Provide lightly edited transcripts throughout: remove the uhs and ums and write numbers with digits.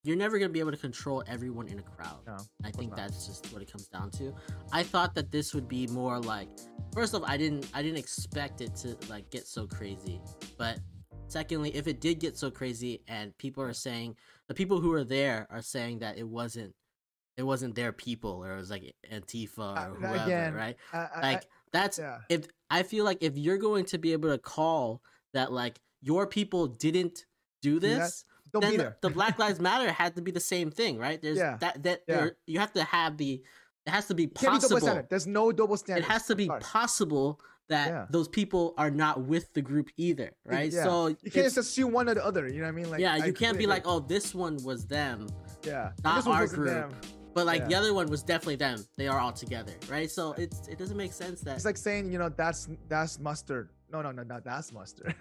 you're never gonna be able to control everyone in a crowd. No, I of course think not. that's just what it comes down to. I thought that this would be more like, first off, I didn't expect it to like get so crazy, but secondly, if it did get so crazy and people are saying, the people who are there are saying that it wasn't their people, or it was like Antifa or whoever, Again, right? I, Like that's, yeah. if I feel like if you're going to be able to call that like your people didn't do Do that? this, Don't be then there. the Black Lives Matter had to be the same thing, right? There's Yeah. that Yeah. you have to have the, it has to be Can't be double possible. standard. There's no double It standard. has to be possible that Yeah. those people are not with the group either, right? Yeah. So you can't it's- just assume one or the other. You know what I mean? Like, yeah, I you can't be completely like, oh, this one was them, agree. Yeah. not This one our wasn't group. them. But like the Yeah. other one was definitely them. They are all together, right? So it doesn't make sense that It's like saying, that's mustard. No, that's mustard.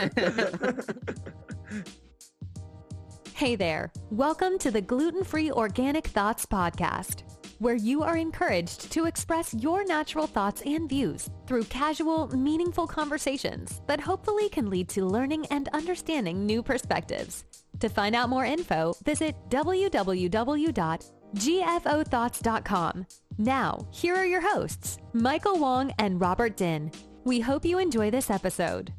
Hey there. Welcome to the Gluten-Free Organic Thoughts Podcast, where you are encouraged to express your natural thoughts and views through casual, meaningful conversations that hopefully can lead to learning and understanding new perspectives. To find out more info, visit www.gfothoughts.com. Now, here are your hosts, Michael Wong and Robert Din. We hope you enjoy this episode.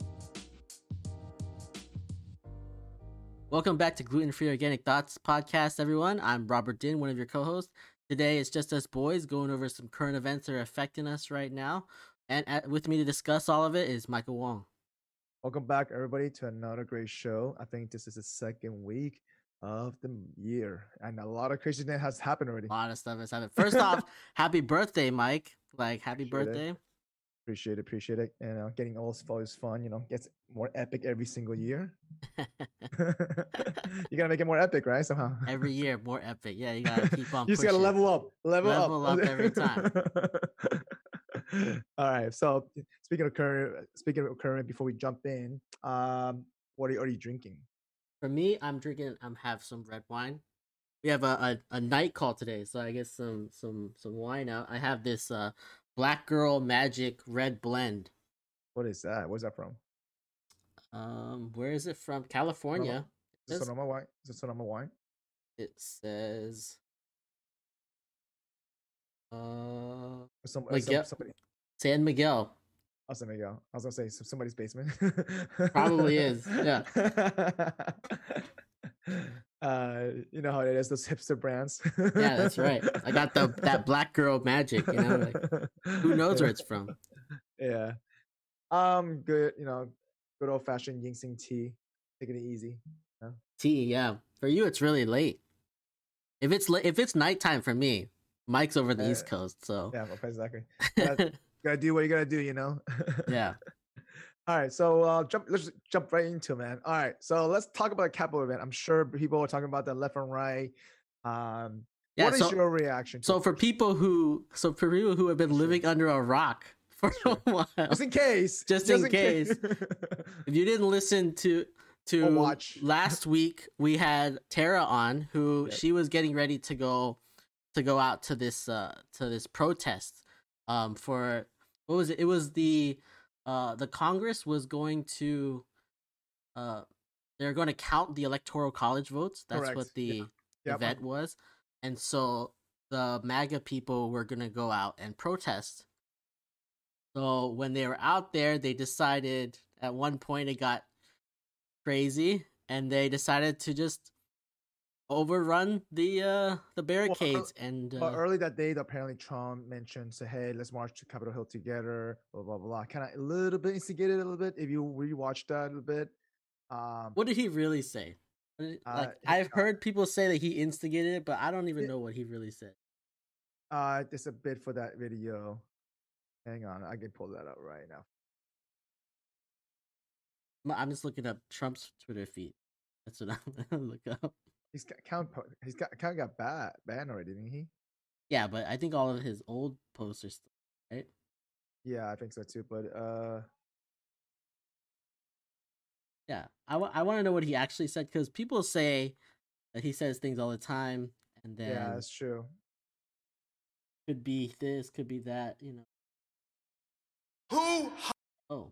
Welcome back to Gluten-Free Organic Thoughts Podcast, everyone. I'm Robert Din, one of your co-hosts. Today it's just us boys going over some current events that are affecting us right now. And with me to discuss all of it is Michael Wong. Welcome back, everybody, to another great show. I think this is the second week of the year, and a lot of crazy things has happened already. A lot of stuff has happened. First off, happy birthday, Mike. Like, happy birthday. Appreciate it. And getting old is fun. Gets more epic every single year. You gotta make it more epic, right? Somehow. Every year, more epic. Yeah, you gotta keep on. You just gotta level up. Level up every time. All right. So speaking of current, before we jump in, what are you drinking? For me, I'm have some red wine. We have a night call today, so I guess some wine out. I have this Black Girl Magic Red Blend. What is that? Where's that from? Where is it from? California. Is it Sonoma wine? It says Miguel. San Miguel. Oh, San Miguel. I was gonna say somebody's basement. Probably is. Yeah. You know how it is, those hipster brands. Yeah, that's right. I got that Black Girl Magic. Like, who knows where it's from? Yeah. Good. Good old fashioned ginseng tea. Taking it easy. Tea, yeah. For you, it's really late. If it's nighttime for me, Mike's over the East Coast, so yeah, exactly. Gotta do what you gotta do, Yeah. All right, so let's jump right into it, man. All right, so let's talk about the Capitol event. I'm sure people are talking about that left and right. What is your reaction? So for people who have been living under a rock for a while, just in case, if you didn't listen to watch last week, we had Tara on, who she was getting ready to go out to this protest for, what was it? It was the Congress was going to they're going to count the electoral college votes. That's Correct. What the event was. And so the MAGA people were going to go out and protest. So when they were out there, they decided at one point it got crazy, and they decided to just overrun the barricades. But early that day, apparently Trump mentioned, say, hey, let's march to Capitol Hill together, blah blah blah. Kind of a little bit instigated a little bit. If you rewatch that a little bit, what did he really say? I've heard people say that he instigated it, but I don't even know what he really said. There's a bit for that video. Hang on, I can pull that up right now. I'm just looking up Trump's Twitter feed. That's what I'm gonna look up. He's kind of got banned already, didn't he? Yeah, but I think all of his old posts are still, right? Yeah, I think so too. But yeah, I want to know what he actually said, because people say that he says things all the time, and then yeah, that's true. Could be this, could be that, Who? Oh.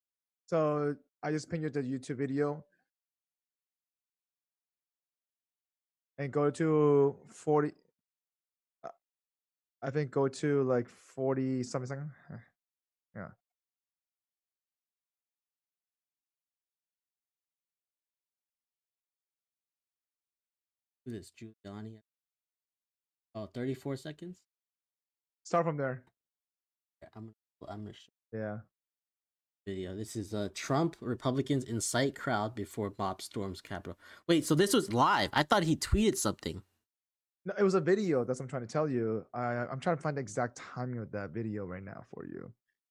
So I just pinged you the YouTube video. and go to 40. I think go to like 40 something second. Yeah. Who's this? Giuliani? Oh, 34 seconds? Start from there. Yeah, I'm gonna show Yeah. video. This is Trump Republicans incite crowd before mob storms Capitol. Wait, so this was live? I thought he tweeted something. No, it was a video. That's what I'm trying to tell you. I'm trying to find the exact timing of that video right now for you.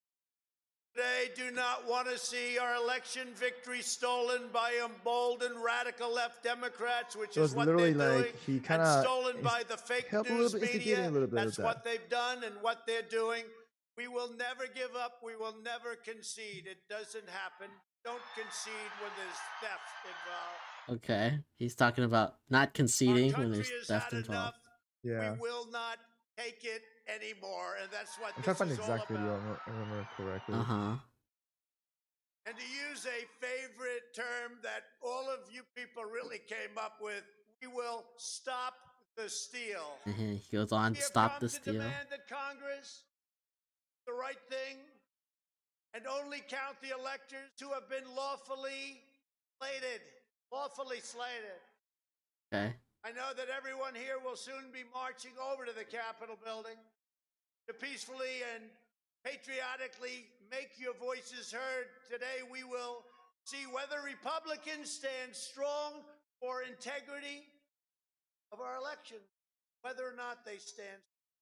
They do not want to see our election victory stolen by emboldened radical left Democrats, which is what they're doing, he and stolen by the fake news media. That's what they've done and what they're doing. We will never give up. We will never concede. It doesn't happen. Don't concede when there's theft involved. Okay, he's talking about not conceding when there's theft involved. Yeah. We will not take it anymore, and that's what I'm trying to find the this is all exact video. about. I remember correctly. And to use a favorite term that all of you people really came up with, we will stop the steal. He goes on, stop the steal. We have come to demand that Congress do the right thing and only count the electors who have been lawfully slated. Lawfully slated. Okay. I know that everyone here will soon be marching over to the Capitol building to peacefully and patriotically make your voices heard. Today we will see whether Republicans stand strong for integrity of our election, whether or not they stand.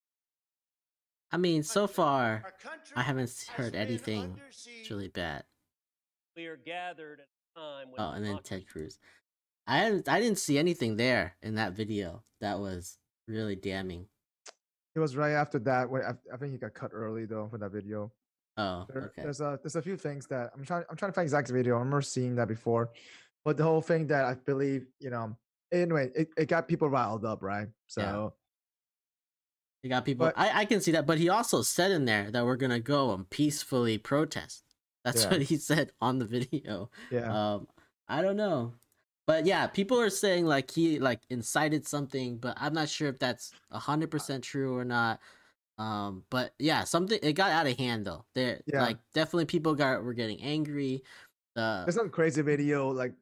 I mean, so far, I haven't heard anything really bad. We are gathered at a time when and then Ted Cruz. I didn't see anything there in that video that was really damning. It was right after that. I think he got cut early though for that video. Oh, okay. There's a few things that I'm trying to find exact video. I remember seeing that before, but the whole thing that I believe, anyway, it got people riled up, right? So you got people. I can see that, but he also said in there that we're gonna go and peacefully protest. That's what he said on the video. Yeah. I don't know. But yeah, people are saying like he incited something, but I'm not sure if that's 100% true or not. But yeah, it got out of hand though. Like definitely people were getting angry. There's some crazy video like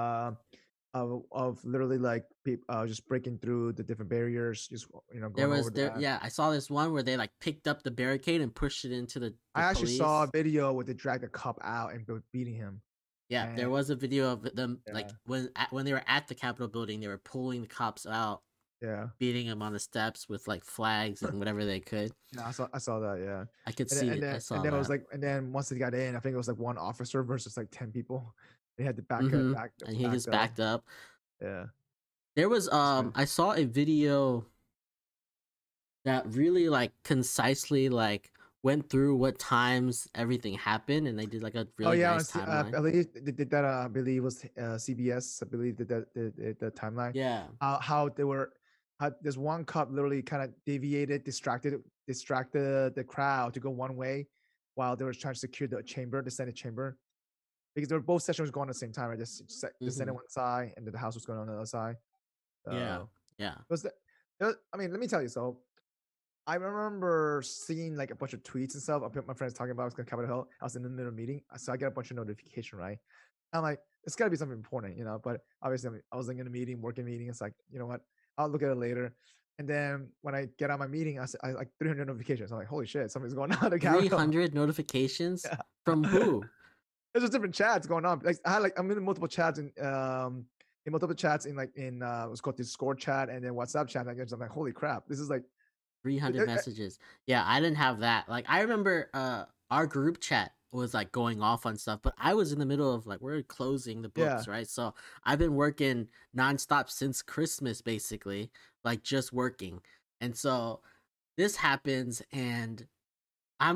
of literally like people just breaking through the different barriers, just going yeah, I saw this one where they like picked up the barricade and pushed it into the I actually saw a video where they dragged a cop out and were beating him. Yeah, there was a video of them like when they were at the Capitol building, they were pulling the cops out. Yeah, beating them on the steps with like flags and whatever they could. Yeah, I saw that. Yeah, I could see it. I saw and then that. It was like, and then once they got in, I think it was like one officer versus like 10 people. They had to back and he just backed up. Yeah, there was I saw a video that really like concisely like went through what times everything happened, and they did like a really nice timeline. I believe they did that. I believe it was CBS. I believe did that the timeline. Yeah, how they were. There's one cop literally kind of distracted the crowd to go one way, while they were trying to secure the Senate chamber, because they were both sessions going at the same time. Right, the Senate one side and the House was going on the other side. Yeah. I mean, let me tell you. So I remember seeing like a bunch of tweets and stuff. My friends talking about I was going to Capitol Hill. I was in the middle of a meeting, so I got a bunch of notification. Right, I'm like, it's got to be something important, But obviously, I was in a meeting, working meeting. It's like, you know what? I'll look at it later. And then when I get out my meeting, I like 300 notifications. I'm like, holy shit, something's going on. 300 notifications from who? There's just different chats going on. Like I'm in multiple chats in what's called Discord chat and then WhatsApp chat. I'm like, holy crap, this is like 300 messages. Yeah, I didn't have that. Like I remember our group chat was like going off on stuff, but I was in the middle of like we're closing the books, right? So I've been working nonstop since Christmas, basically, like just working. And so this happens, and I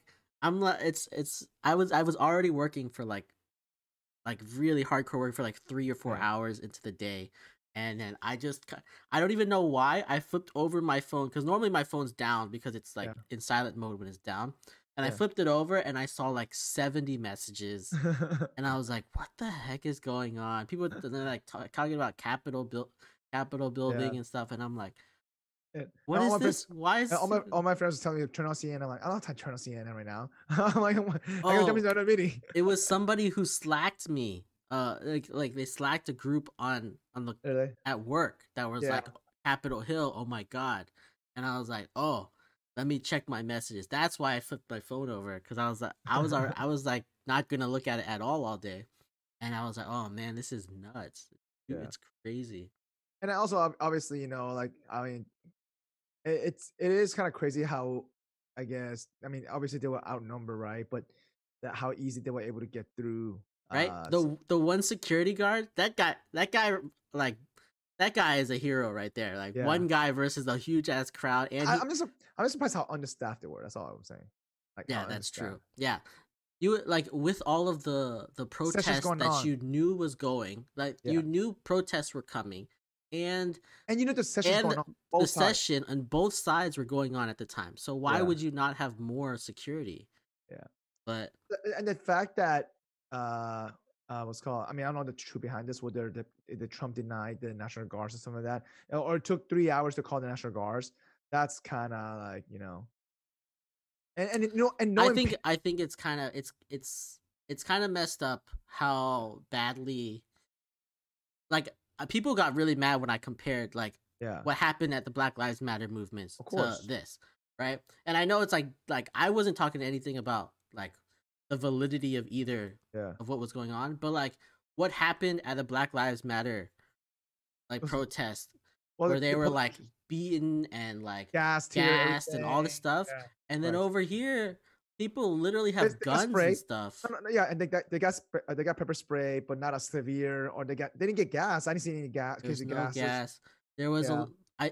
was already working for like really hardcore work for like 3 or 4 hours into the day. And then I don't even know why I flipped over my phone, because normally my phone's down because it's like in silent mode when it's down. And I flipped it over and I saw like 70 messages, and I was like, "What the heck is going on?" People they're like talking about Capitol building Yeah. and stuff, and I'm like, And what all is my this? friends- Why is all my friends are telling me to turn on CNN. I'm like, I don't have time to turn on CNN right now. I'm like, I gotta Oh. jump into another meeting. it was somebody who slacked me. Like they slacked a group on the Really? at work that was Yeah. like Capitol Hill. Oh my god! And I was like, oh, let me check my messages. That's why I flipped my phone over because I was like not gonna look at it at all day, and I was like, oh man, this is nuts. Dude, Yeah. it's crazy. And I also obviously, like, I mean, it is kind of crazy how, I guess, I mean, obviously they were outnumbered, right? But how easy they were able to get through. Right? So- The one security guard, that guy, like that guy is a hero right there. Like Yeah. one guy versus a huge ass crowd, and I'm just surprised how understaffed they were. That's all I'm saying. Like, yeah, how that's true. understaffed. Yeah, you like with all of the protests going that on. you knew was going, like Yeah. you knew protests were coming, and And the session's and going on the both sides. session on both sides were going on at the time. So why Yeah. would you not have more security? Yeah. But And the fact that what's called, I mean, I don't know the truth behind this, whether the Trump denied the National Guards or something like that, or it took 3 hours to call the National Guards. That's kind of like, and knowing I think it's kind of it's kind of messed up how badly like people got really mad when I compared like yeah, what happened at the Black Lives Matter movements Of to course. this, right? And I know it's like I wasn't talking anything about like the validity of either yeah. of what was going on, but like what happened at the Black Lives Matter like Was- protest Well, where they the were poli- like beaten and like gassed, here, gassed and all this everything. stuff, Yeah. and then right. over here people literally have They got guns sprayed. and stuff. No, yeah, and they got pepper spray, but not as severe, or they didn't get gas. I didn't see any gas. There was Case of no gas. gas. There was Yeah.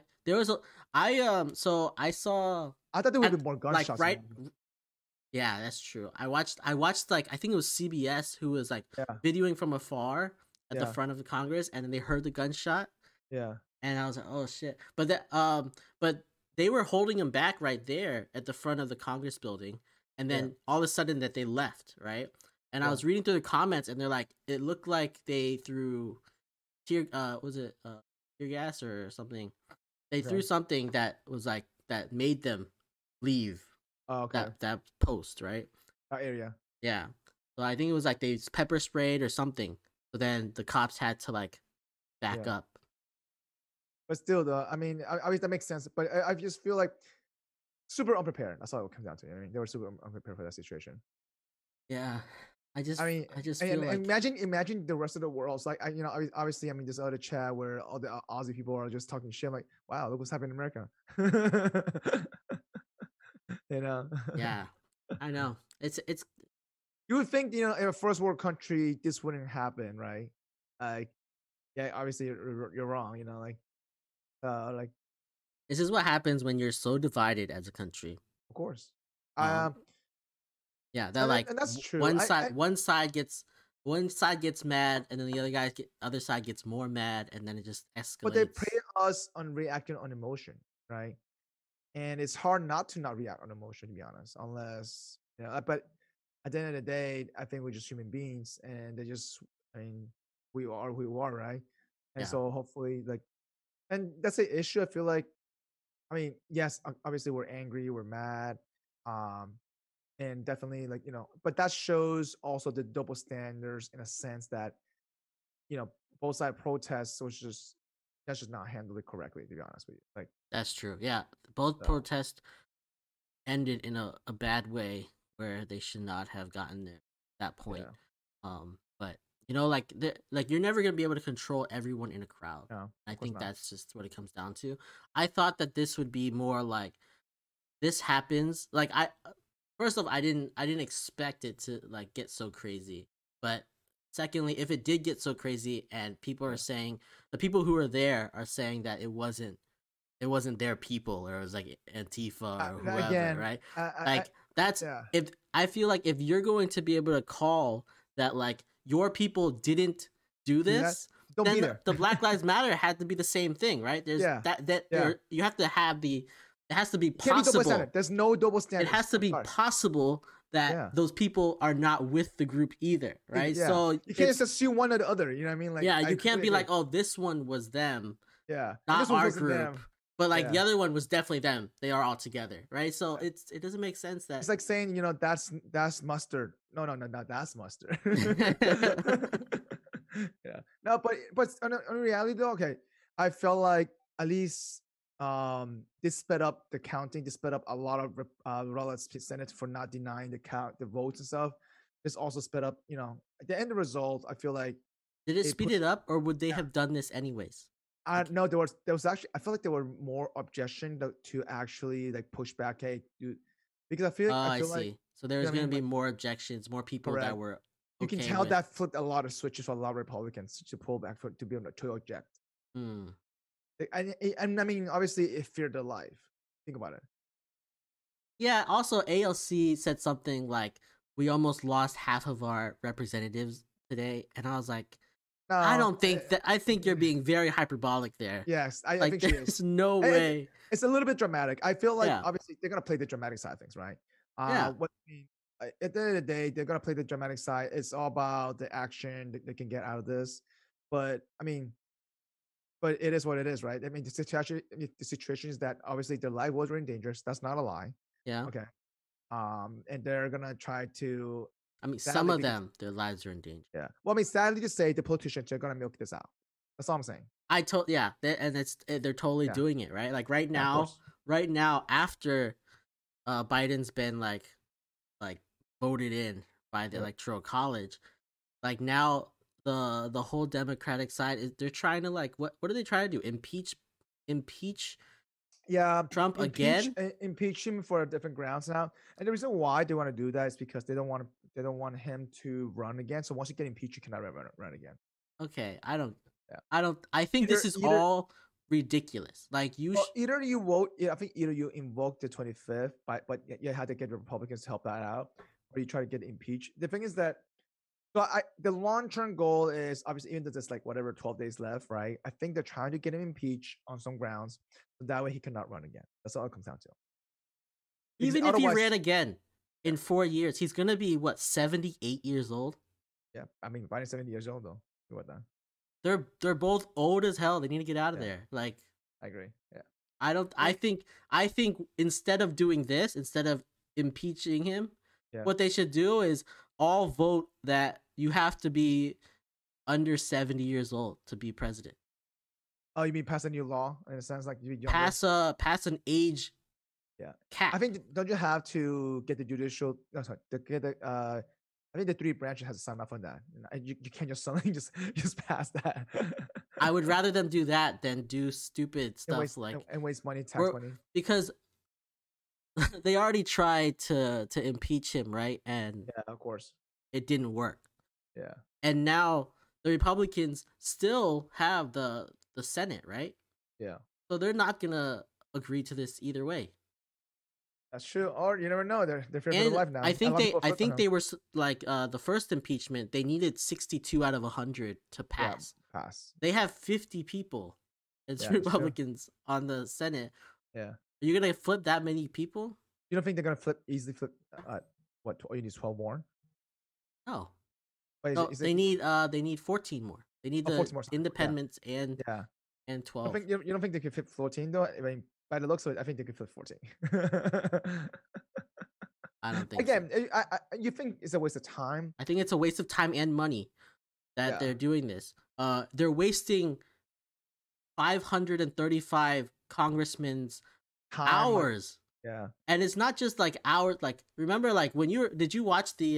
so I saw I thought there would at- be more like gunshots. right. Yeah, that's true. I watched like I think it was CBS who was like Yeah. videoing from afar at the Yeah. front of the Congress, and then they heard the gunshot, Yeah. and I was like, oh shit. But but they were holding him back right there at the front of the Congress building, and then all of a sudden that they left, right? And I Yeah. was reading through the comments, and they're like, it looked like they threw tear gas or something. They threw Right. something that was like that made them leave Oh, okay. that post, right? That area. Yeah. So I think it was like they pepper sprayed or something. So then the cops had to like back Yeah. up. But still, though, I mean, I that makes sense. But I just feel like super unprepared. That's all it comes down to. I mean, they were super unprepared for that situation. Yeah. I just I just and feel like imagine the rest of the world. It's like, obviously, I mean, this other chat where all the Aussie people are just talking shit. I'm like, wow, look what's happening in America. yeah. I know. It's You would think, in a first world country, this wouldn't happen, right? Like, yeah, obviously you're wrong. Like, this is what happens when you're so divided as a country. of course. Yeah, that And like that's true. one I- side gets mad, and then the other side gets more mad, and then it just escalates. But they prey us on reacting on emotion, right? And it's hard not react on emotion, to be honest, unless But at the end of the day, I think we're just human beings, and we are who we are, right? And Yeah. so hopefully, and that's the issue. I feel like, I mean, yes, obviously we're angry, we're mad, and definitely but that shows also the double standards in a sense that both side protests that's just not handled it correctly, to be honest with you. Like, That's true. Yeah, both So- protests ended in a bad way where they should not have gotten there at that point. yeah, But like you're never gonna be able to control everyone in a crowd. no, I of course think not. that's just what it comes down to. I thought that this would be more like this happens. Like first off, I didn't expect it to like get so crazy. But secondly, if it did get so crazy and people are saying the people who are there are saying that it wasn't their people, or it was like Antifa or whoever, again, right? I- Like that's yeah. if I feel like if you're going to be able to call that like your people didn't do that, this, don't be then there. the Black Lives Matter had to be the same thing, right? There's Yeah, that yeah. you have to have it has to be Can't be double possible. standard. There's no double It standard. has to be possible that Yeah. those people are not with the group either, right? Yeah. So You can't it's- just assume one or the other. You know what I mean? Like, yeah, I you can't be completely like, agree. oh, this one was them, Yeah. And not this one our wasn't group. them. But like the Yeah. other one was definitely them. They are all together, right? So it doesn't make sense that It's like saying, that's mustard. No, that's mustard. Yeah. No, but on reality though, okay, I felt like at least this sped up the counting. This sped up a lot of Senate for not denying the votes and stuff. This also sped up, at the end result. I feel like did it they speed pushed- it up, or would they Yeah. have done this anyways? no, there was actually, I feel like there were more objection to actually like push back, hey, dude, because I feel Oh, like I see. So there's what I going mean? to be more objections, more people that Correct. were you can okay tell with- that flipped a lot of switches for a lot of Republicans to pull back to be able to object. Hmm. And I mean, obviously, it feared their life. Think about it. Yeah, also ALC said something like, we almost lost half of our representatives today. And I was like, No, I don't think that. I think you're being very hyperbolic there. Yes, I Like, think she there's is. no And way. It's a little bit dramatic. I feel like Yeah. obviously they're gonna play the dramatic side of things, right? Yeah. What I mean, at the end of the day, they're gonna play the dramatic side. It's all about the action that they can get out of this. But I mean, but it is what it is, right? I mean, the situation is that obviously their life was in danger. That's not a lie. Yeah. Okay. And they're gonna try to. I mean, Sadly, some of because- them, their lives are in danger. Yeah. Well, I mean, sadly to say, the politicians are gonna milk this out. That's all I'm saying. Yeah, they're totally Yeah. doing it, right? Like right Yeah, of now, course. after Biden's been like voted in by the Yep. Electoral College, like now the whole Democratic side is they're trying to like what are they trying to do? Impeach Yeah, Trump again? impeach him for different grounds now. And the reason why they want to do that is because they don't want him to run again. So once you get impeached, you cannot run again. Okay, I think Either- this is either- all ridiculous. Like you Well, either you vote, I think either you invoke the 25th, but you had to get the Republicans to help that out, or you try to get impeached. The thing is that, the long-term goal is obviously, even though there's like whatever 12 days left, right? I think they're trying to get him impeached on some grounds, so that way he cannot run again. That's all it comes down to. Because even if he otherwise- ran again in 4 years, he's gonna be what 78 years old. Yeah, I mean, Biden's 70 years old though. What then? They're both old as hell. They need to get out of Yeah. there. Like I agree. Yeah. I think instead of doing this, instead of impeaching him, Yeah. what they should do is all vote that you have to be under 70 years old to be president. Oh, you mean pass a new law in a sense, like you younger? Pass an age Yeah. cap. I think don't you have to get the judicial? No, sorry, get the. I think the 3 branches has to sign off on that. You can't just suddenly just pass that. I would rather them do that than do stupid and stuff waste, like and waste money, tax Or- money. because they already tried to impeach him, right? And Yeah, of course. it didn't work. Yeah. And now the Republicans still have the Senate, right? Yeah. So they're not gonna agree to this either way. That's true. Or you never know. They're fearing for their And life now. I think they were were like the first impeachment. They needed 62 out of 100 to pass. pass. They have 50 people. It's Yeah, it's true. Republicans on the Senate. Yeah. Are you gonna flip that many people? You don't think they're gonna easily flip? What? All you need is 12 more. No. Wait, No, they need 14 more. They need Oh, the 14 more, sorry. Yeah. independents and Yeah. 12. You don't think they could flip 14 though? I mean, by the looks of it, I think they could flip 14. I don't think so. Again, you think it's a waste of time? I think it's a waste of time and money that Yeah. they're doing this. They're wasting 535 congressmen's Time, hours. Yeah. And it's not just like hours. Like remember, like when did you watch the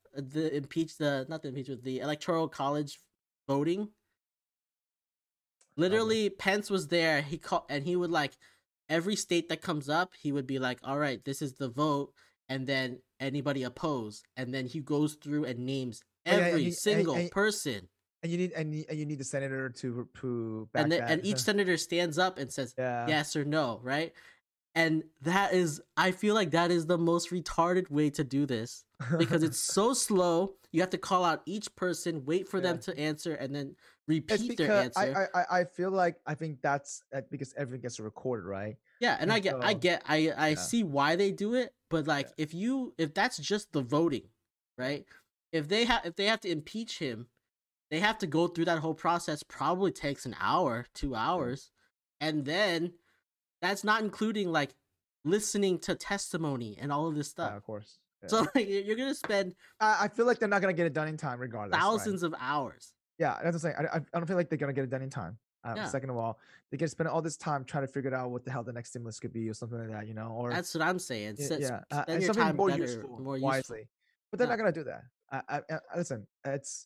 Electoral College voting? Literally, Pence was there. He would like every state that comes up, he would be like, "All right, this is the vote," and then anybody opposed, and then he goes through and names Oh, yeah, and every he- single and- person, And you need the senator to back and then that. and each senator stands up and says Yeah. yes or no, right? And I feel like that is the most retarded way to do this because it's so slow. You have to call out each person, wait for them Yeah. to answer, and then It's repeat their because answer. I feel like I think that's because everything gets recorded, right? Yeah, and And I so- see why they do it, but like if that's just the voting, right? If they have to impeach him, they have to go through that whole process. Probably takes an hour, 2 hours. And then that's not including like listening to testimony and all of this Yeah, stuff. of course. Yeah. So like you're gonna spend I feel like they're not gonna get it done in time, regardless. right? thousands of hours. Yeah, that's what I'm saying. I don't feel like they're gonna get it done in time. Yeah. Second of all, they can spend all this time trying to figure out what the hell the next stimulus could be or something like that, you know? Or That's what I'm saying. Spend and your something time more better, useful, more useful. wisely. But they're Yeah. not gonna do that. Listen, it's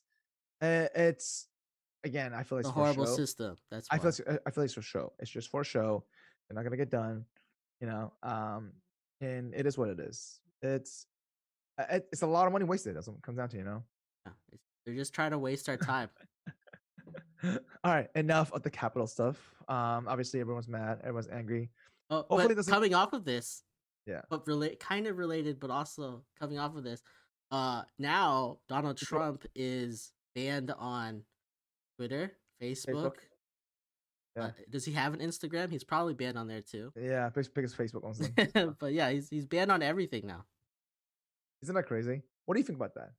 again. I feel like It's it's a for horrible show. system. That's I why. feel like it's for show. It's just for show. They're not gonna get done, you know. And it is what it is. It's a lot of money wasted. That's what it comes down to, you know. Yeah, they're just trying to waste our time. All right, enough of the capital stuff. Obviously everyone's mad, everyone's angry. Oh, Hopefully it but doesn't- coming off of this, Yeah. but kind of related, but also coming off of this, now Donald Trump is banned on Twitter, Facebook. Yeah. Does he have an Instagram? He's probably banned on there too. Yeah, biggest Facebook owns them. But yeah, he's banned on everything now. Isn't that crazy? What do you think about that?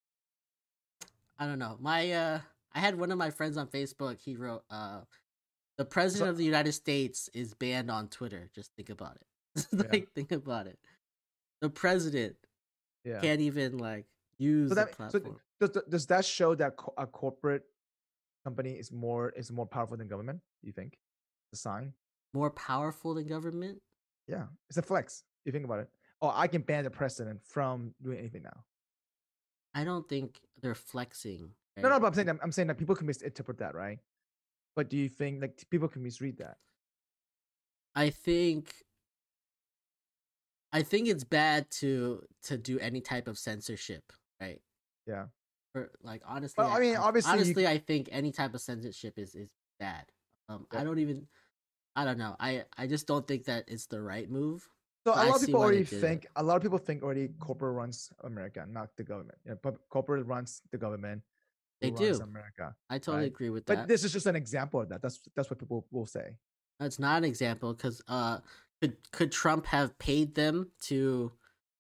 I don't know. I had one of my friends on Facebook. He wrote, "The president of the United States is banned on Twitter." Just think about it. Think about it. The president Yeah. can't even like use So the that platform. does that show that a corporate company is more powerful than government? You think? The sign? More powerful than government? Yeah, it's a flex. You think about it. Oh, I can ban the president from doing anything now. I don't think they're flexing. No, right? but I'm saying that people can misinterpret that, right? But do you think like people can misread that? I think it's bad to do any type of censorship, right? Yeah. For like honestly, Well, I mean, obviously, honestly, I think any type of censorship is bad. Yeah. I don't know. I just don't think that it's the right move. So I a lot of see people why they already did it. think a lot of people think already corporate runs America, not the government. Corporate runs the government. They who runs do. America. I totally right? agree with But that. this is just an example of that. That's what people will say. That's not an example because could Trump have paid them to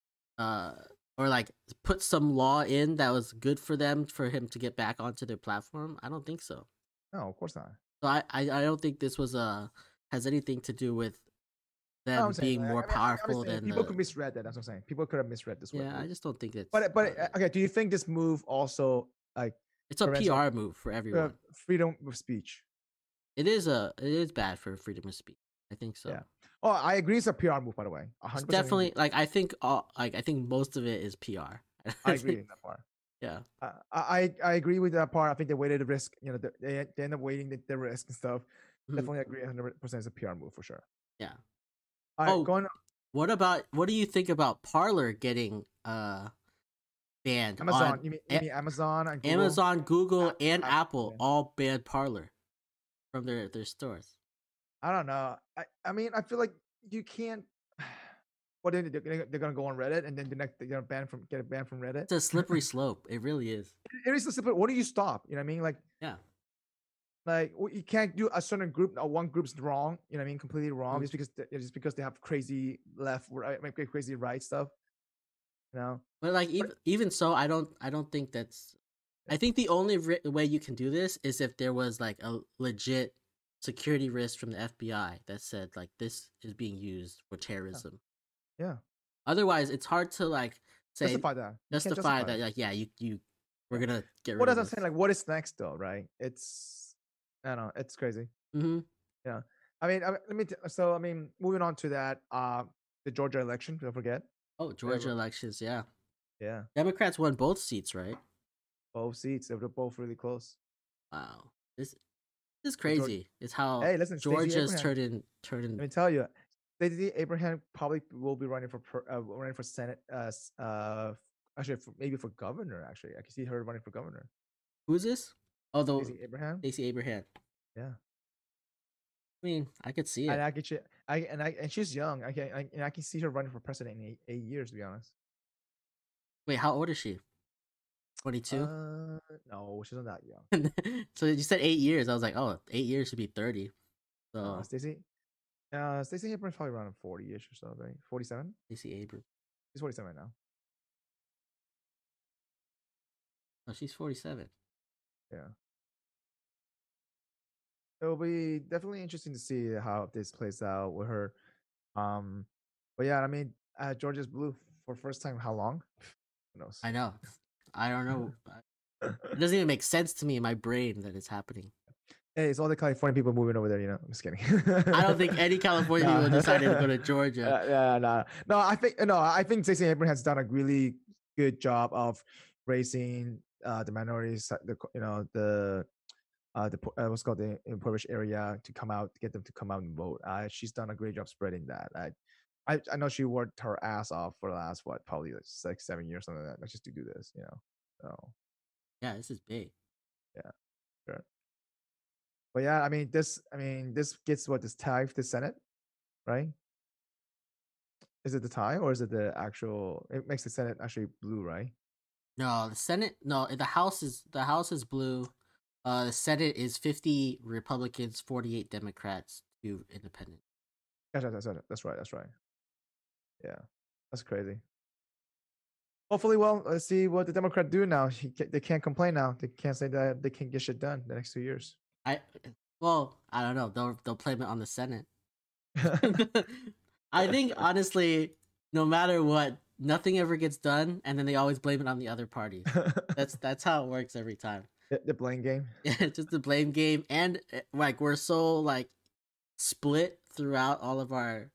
or like put some law in that was good for them for him to get back onto their platform? I don't think so. No, of course not. So I don't think this was has anything to do with No, them I'm saying, being like, more I mean, powerful I'm saying than people the, could misread that. That's what I'm saying. People could have misread this. yeah. I just don't think it's. But okay. Do you think this move also like it's a prevents PR move for everyone. freedom of speech? It is bad for freedom of speech. I think so. Yeah. Oh, I agree. It's a PR move, by the way. 100%. It's definitely like I think most of it is PR. I agree in that part. Yeah. I agree with that part. I think they weighted the risk. You know, they end up weighting the risk and stuff. Mhm. Definitely agree. 100% it's a PR move for sure. Yeah. All right, Oh, going what do you think about Parler getting banned? Amazon. on You mean Amazon and Google? Amazon, Google, and Apple yeah. all banned Parler from their stores. I don't know. I mean, I feel like you can't. What they're gonna go on Reddit and then the next they're gonna get banned from Reddit. It's a slippery slope. It really is. It is a simple. What do you stop? You know what I mean? Like Yeah. you can't do a certain group or one group's wrong. You know what I mean? Completely wrong. Mhm. Just because they have crazy left, right, crazy right stuff. You know. But like even so, I don't think that's. I think the only way you can do this is if there was like a legit security risk from the FBI that said like this is being used for terrorism. Yeah. Otherwise, it's hard to like say Justify that. You can't justify justify that it. like yeah we're gonna get rid What of does I'm this. saying? Like, what is next though? Right? It's I don't know. It's crazy. Mm-hmm. Yeah. I mean, so I mean, moving on to that, the Georgia election. Don't forget. Oh, Georgia elections, yeah. Yeah. Democrats won both seats, right? Both seats. They were both really close. Wow, this is crazy. It's how Hey, listen, Stacey Georgia's Abraham. turned Let in. me tell you, Stacey Abraham probably will be running for Senate. Actually, maybe for governor. Actually, I can see her running for governor. Who's this? Oh, the Stacey Abraham. Stacey Abraham. Yeah. I mean, I could see And it. I can, and she's young. I can see her running for president in 8 years. To be honest. Wait, how old is she? 22? No, she's not that young. So you said 8 years. I was like, oh, 8 years should be 30. So Stacey Abrams probably around 40ish or so, right? 47. Stacey Abrams. She's 47 right now. Oh, she's 47. Yeah. it'll be definitely interesting to see how this plays out with her. Um, but yeah, I mean, Georgia's blue for first time. How long? Who knows? I know. I don't know. It doesn't even make sense to me in my brain that it's happening. Hey, it's all the California people moving over there. I'm just kidding. I don't think any California Nah. people decided to go to Georgia. Yeah, no. I think Stacey Abrams has done a really good job of raising the minorities, the what's called the impoverished area to come out, to get them to come out and vote. She's done a great job spreading that. I know she worked her ass off for the last probably like 6-7 years, something like that, just to do this. So Yeah, this is big. yeah, sure. But yeah, I mean this gets this tie for the Senate, right? Is it the tie or is it the actual? It makes the Senate actually blue, right? No, the Senate. No, the House is blue. The Senate is 50 Republicans, 48 Democrats, 2 independent. That's right. Yeah, that's crazy. Hopefully, well, let's see what the Democrat do now. They can't complain now. They can't say that they can't get shit done the next 2 years. I don't know. They'll blame it on the Senate. I think honestly, no matter what, nothing ever gets done, and then they always blame it on the other parties. That's how it works every time. The blame game. Yeah, it's just the blame game, and like we're so like split throughout all of our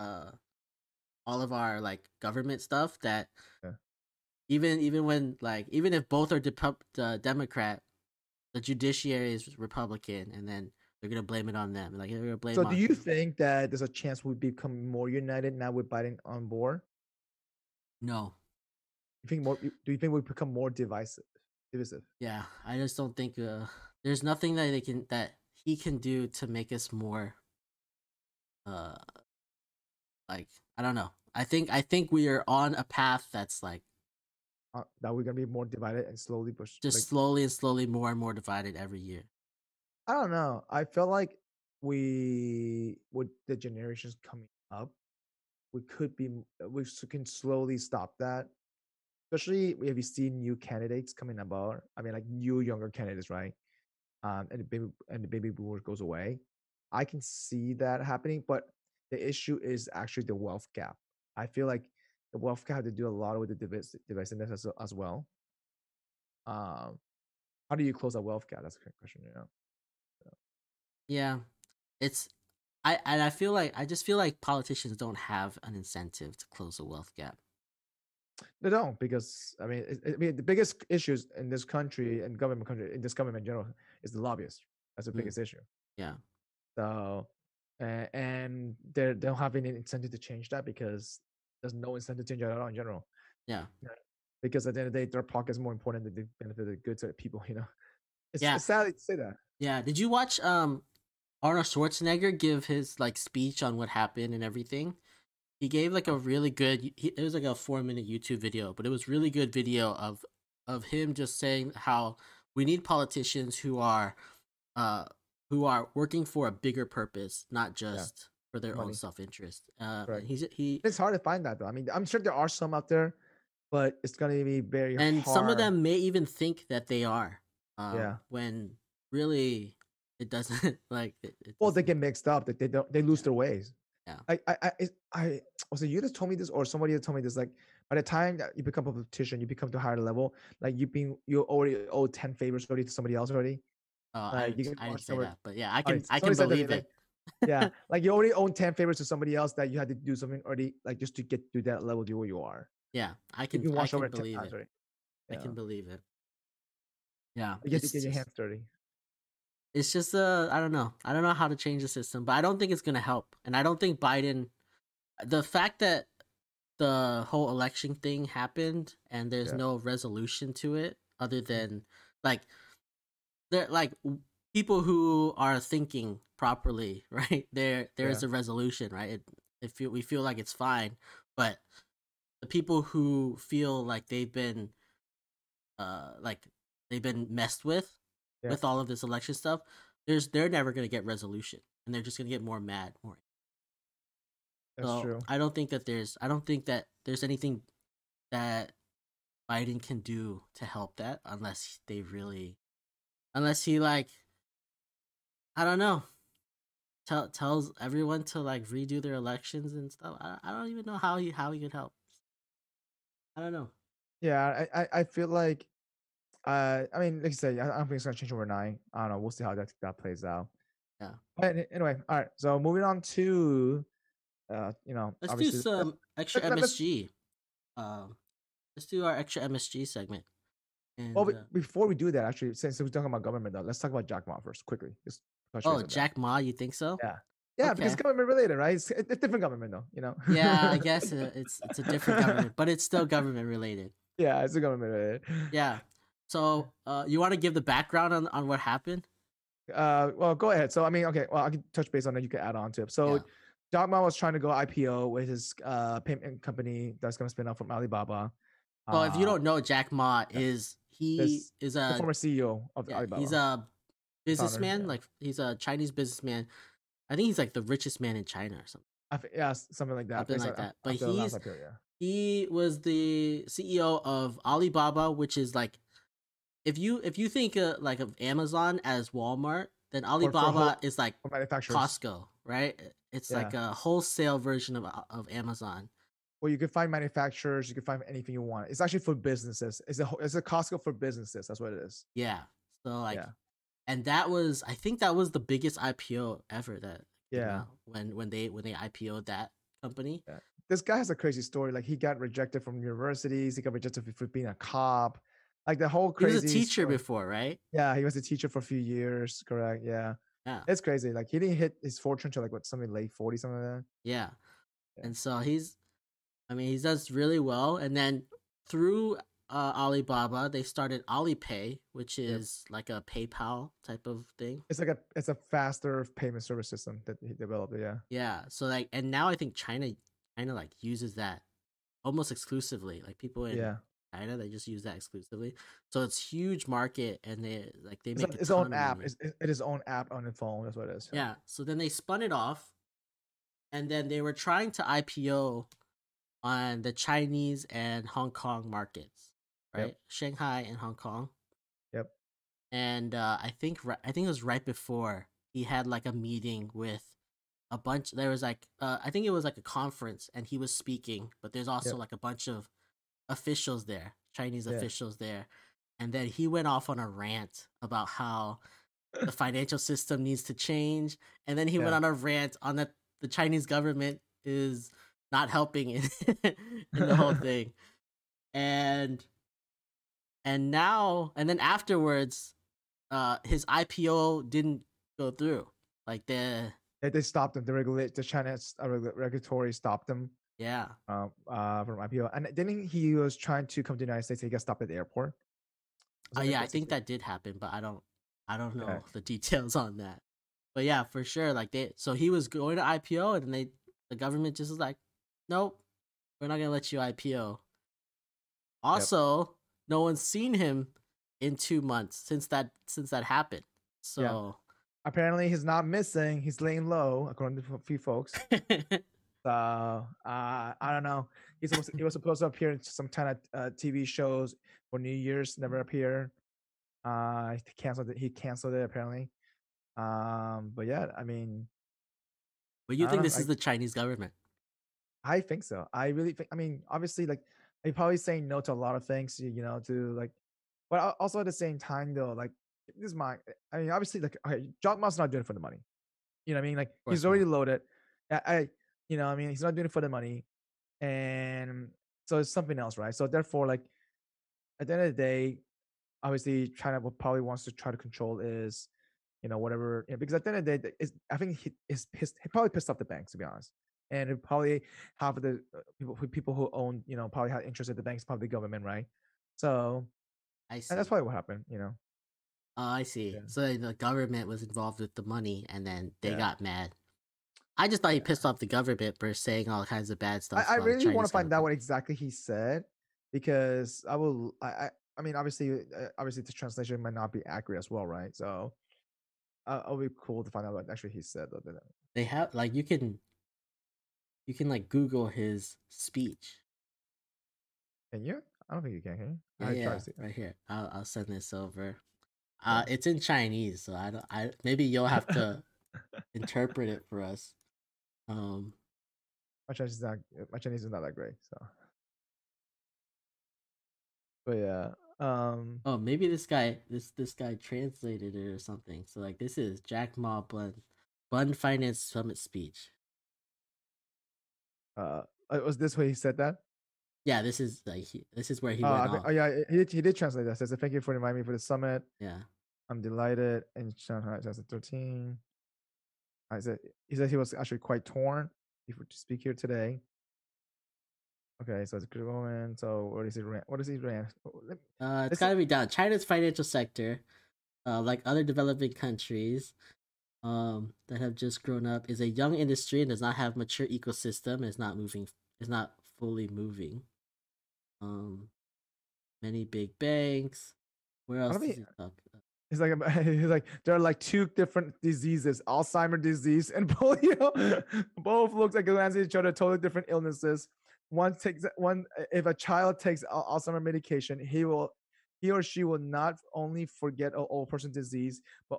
like government stuff that Yeah. even when like even if both are Democrat, the judiciary is Republican, and then they're gonna blame it on them. Like they're gonna blame. So, do you think that there's a chance we become more united now with Biden on board? No. Do you think we become more divisive? Yeah, I just don't think there's nothing that he can do to make us more like I don't know. I think we are on a path that's like that we're gonna be more divided and slowly push. Slowly and slowly more and more divided every year. I don't know. I feel like with the generations coming up, we can slowly stop that. Especially if you see new candidates coming about. I mean, like new younger candidates, right? And the baby boomer goes away. I can see that happening, but the issue is actually the wealth gap. I feel like the wealth gap had to do a lot with the divisiveness as well. How do you close that wealth gap? That's a good question. Yeah, it's I feel like I just feel like politicians don't have an incentive to close the wealth gap. They don't, because I mean, the biggest issues in this country and in this government in general is the lobbyists. That's the biggest issue. Yeah. So, and they don't have any incentive to change that because there's no incentive to change that at all in general. Yeah. Because at the end of the day, their pocket is more important than the benefit of the goods of the people. It's Yeah. sad to say that. Yeah. Did you watch Arnold Schwarzenegger give his like speech on what happened and everything? He gave like a really good. It was like a 4-minute YouTube video, but it was really good video of him just saying how we need politicians who are working for a bigger purpose, not just for their own self-interest. Right. He. It's hard to find that though. I mean, I'm sure there are some out there, but it's gonna be very hard. And some of them may even think that they are. Yeah. When really it doesn't like. Well, they get mixed up. That they lose their ways. Yeah. I was it you that told me this or somebody that told me this? Like by the time that you become a politician, you become to a higher level. Like you already owe 10 favors already to somebody else already. Oh, I didn't say that, but yeah, I can somebody said that to me, believe it. Yeah, like you already own 10 favors to somebody else that you had to do something already, like just to get to that level to where you are. Yeah, I can You wash over 10 believe times it. already. I can believe it. Yeah, You get to get your hands dirty. It's just I don't know how to change the system, but I don't think it's gonna help, and I don't think Biden. The fact that the whole election thing happened and there's no resolution to it other than like they're like people who are thinking properly, right? There's a resolution, right? We feel like it's fine, but the people who feel like they've been messed with all of this election stuff, they're never gonna get resolution, and they're just gonna get more mad, more. That's true. I don't think that there's anything that Biden can do to help that unless he like I don't know. Tells everyone to like redo their elections and stuff. I don't even know how he could help. I don't know. Yeah, I feel like I mean, like you said, I don't think it's gonna change overnight. I don't know. We'll see how that plays out. Yeah. But anyway, all right. So moving on to Let's do obviously some extra let's MSG. Let's do our extra MSG segment. And well before we do that, actually, since we're talking about government though, let's talk about Jack Ma first, quickly. Just touch base on that. Jack Ma, you think so? Yeah. Yeah, because Okay. government related, right? It's a different government though, Yeah, I guess it's a different government, but it's still government related. Yeah, it's a government related. Yeah. So, you want to give the background on what happened? Well, go ahead. So, I mean, okay, well, I can touch base on that. You can add on to it. So, Yeah. Jack Ma was trying to go IPO with his payment company that's going to spin off from Alibaba. So, if you don't know, Jack Ma is the a former CEO of Alibaba. he's a businessman, yeah. like he's a Chinese businessman. I think he's like the richest man in China or something. Yeah, something like that. Something like that. But after the last IPO, yeah. he was the CEO of Alibaba, which is like, if you think like of Amazon as Walmart, then Alibaba is like for manufacturers. Costco, right? It's like a wholesale version of Amazon. Well, you can find manufacturers, you can find anything you want. It's actually for businesses. It's a Costco for businesses. That's what it is. Yeah. So like, and I think that was the biggest IPO ever that came out when they IPO'd that company. Yeah. This guy has a crazy story. Like, he got rejected from universities. He got rejected for being a cop. Like, the whole crazy. He was a teacher before, right? Yeah, he was a teacher for a few years. Correct. Yeah. Yeah. It's crazy. Like, he didn't hit his fortune till like something late 40s, something like that. Yeah. And so he does really well. And then through Alibaba, they started Alipay, which is like a PayPal type of thing. It's a faster payment service system that he developed. Yeah. Yeah. So like, and now I think China like uses that almost exclusively. Like, people in China, they just use that exclusively. So it's huge market, and they make its own app. It is own app on the phone. That's what it is. Yeah. So then they spun it off, and then they were trying to IPO on the Chinese and Hong Kong markets, right? Shanghai and Hong Kong. Yep. And I think it was right before he had like a meeting with a bunch. There was like I think it was like a conference, and he was speaking, but there's also like a bunch of officials there, Chinese officials there, and then he went off on a rant about how the financial system needs to change, and then he went on a rant on that the Chinese government is not helping in the whole thing, and then afterwards, his IPO didn't go through. Like, they stopped him. The China's regulatory stopped him. Yeah. From IPO, and then he was trying to come to the United States. He got stopped at the airport. Yeah, I think that did happen, but I don't know the details on that. But yeah, for sure. Like, so he was going to IPO, and then the government just was like, nope, we're not gonna let you IPO. Also, no one's seen him in 2 months since that happened. So apparently he's not missing. He's laying low, according to a few folks. So I don't know. He was supposed to appear in some kind of TV shows for New Year's. Never appeared. He canceled it apparently. But yeah, I mean. But you think this is the Chinese government? I think so. I really think. I mean, obviously, like, they're probably saying no to a lot of things, to like, but also at the same time though, like, this is my. I mean, obviously, like, okay, Jack Ma's not doing it for the money. You know what I mean? Like, he's already loaded. He's not doing it for the money, and so it's something else, right? So therefore, like, at the end of the day, obviously, China probably wants to try to control is, whatever, because at the end of the day, I think he's pissed. He probably pissed off the banks, to be honest, and it probably half of the people who own, probably had interest in the banks, probably the government, right? So, I see. And that's probably what happened, Oh, I see. Yeah. So the government was involved with the money, and then they got mad. I just thought he pissed off the government for saying all kinds of bad stuff. I really want to find out what exactly he said, because I mean, obviously, the translation might not be accurate as well, right? So, it'll be cool to find out what actually he said. They have, like, you can like Google his speech. Can you? I don't think you can. Can you? Yeah, right here. I'll send this over. It's in Chinese, so I don't. Maybe you'll have to interpret it for us. My Chinese is not that great. So, but yeah. Oh, maybe this guy translated it or something. So like, this is Jack Ma Bund Finance Summit speech. Was this where he said that? Yeah, this is where he went off. Yeah, he did translate that. Says, thank you for inviting me for the summit. Yeah, I'm delighted. In Shanghai 2013, he said he was actually quite torn to speak here today. Okay, so it's a good moment. So what does he ran? It's gotta be down. China's financial sector, like other developing countries, that have just grown up, is a young industry and does not have mature ecosystem. Is not fully moving. Many big banks. Where else does he talk? He's like there are like two different diseases: Alzheimer's disease and polio. Both look like against each other, totally different illnesses. If a child takes Alzheimer's medication, he or she will not only forget an old person's disease, but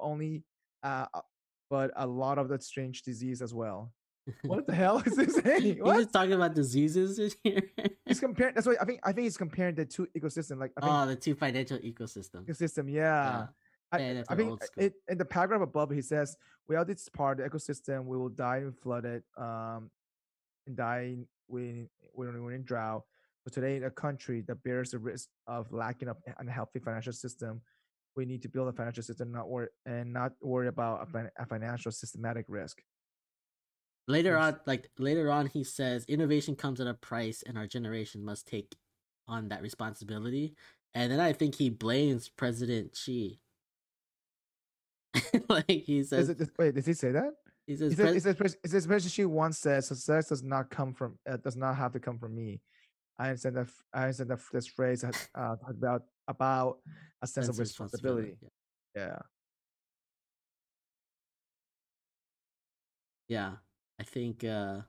a lot of that strange disease as well. What the hell is this saying? He's just talking about diseases in here. He's comparing. That's why I think he's comparing the two ecosystems. The two financial ecosystems. Ecosystem, yeah. I think in the paragraph above he says, without this part of the ecosystem, we will die and flooded, and die when we're in drought. So today, in a country that bears the risk of lacking of an unhealthy financial system, we need to build a financial system, not worry about a financial systematic risk. Later on, he says innovation comes at a price, and our generation must take on that responsibility. And then I think he blames President Xi. Like he says, wait, did he say that? He says, President Xi once said, "Success does not have to come from me." I understand that this phrase has about a sense of responsibility. Yeah. Yeah, I think you're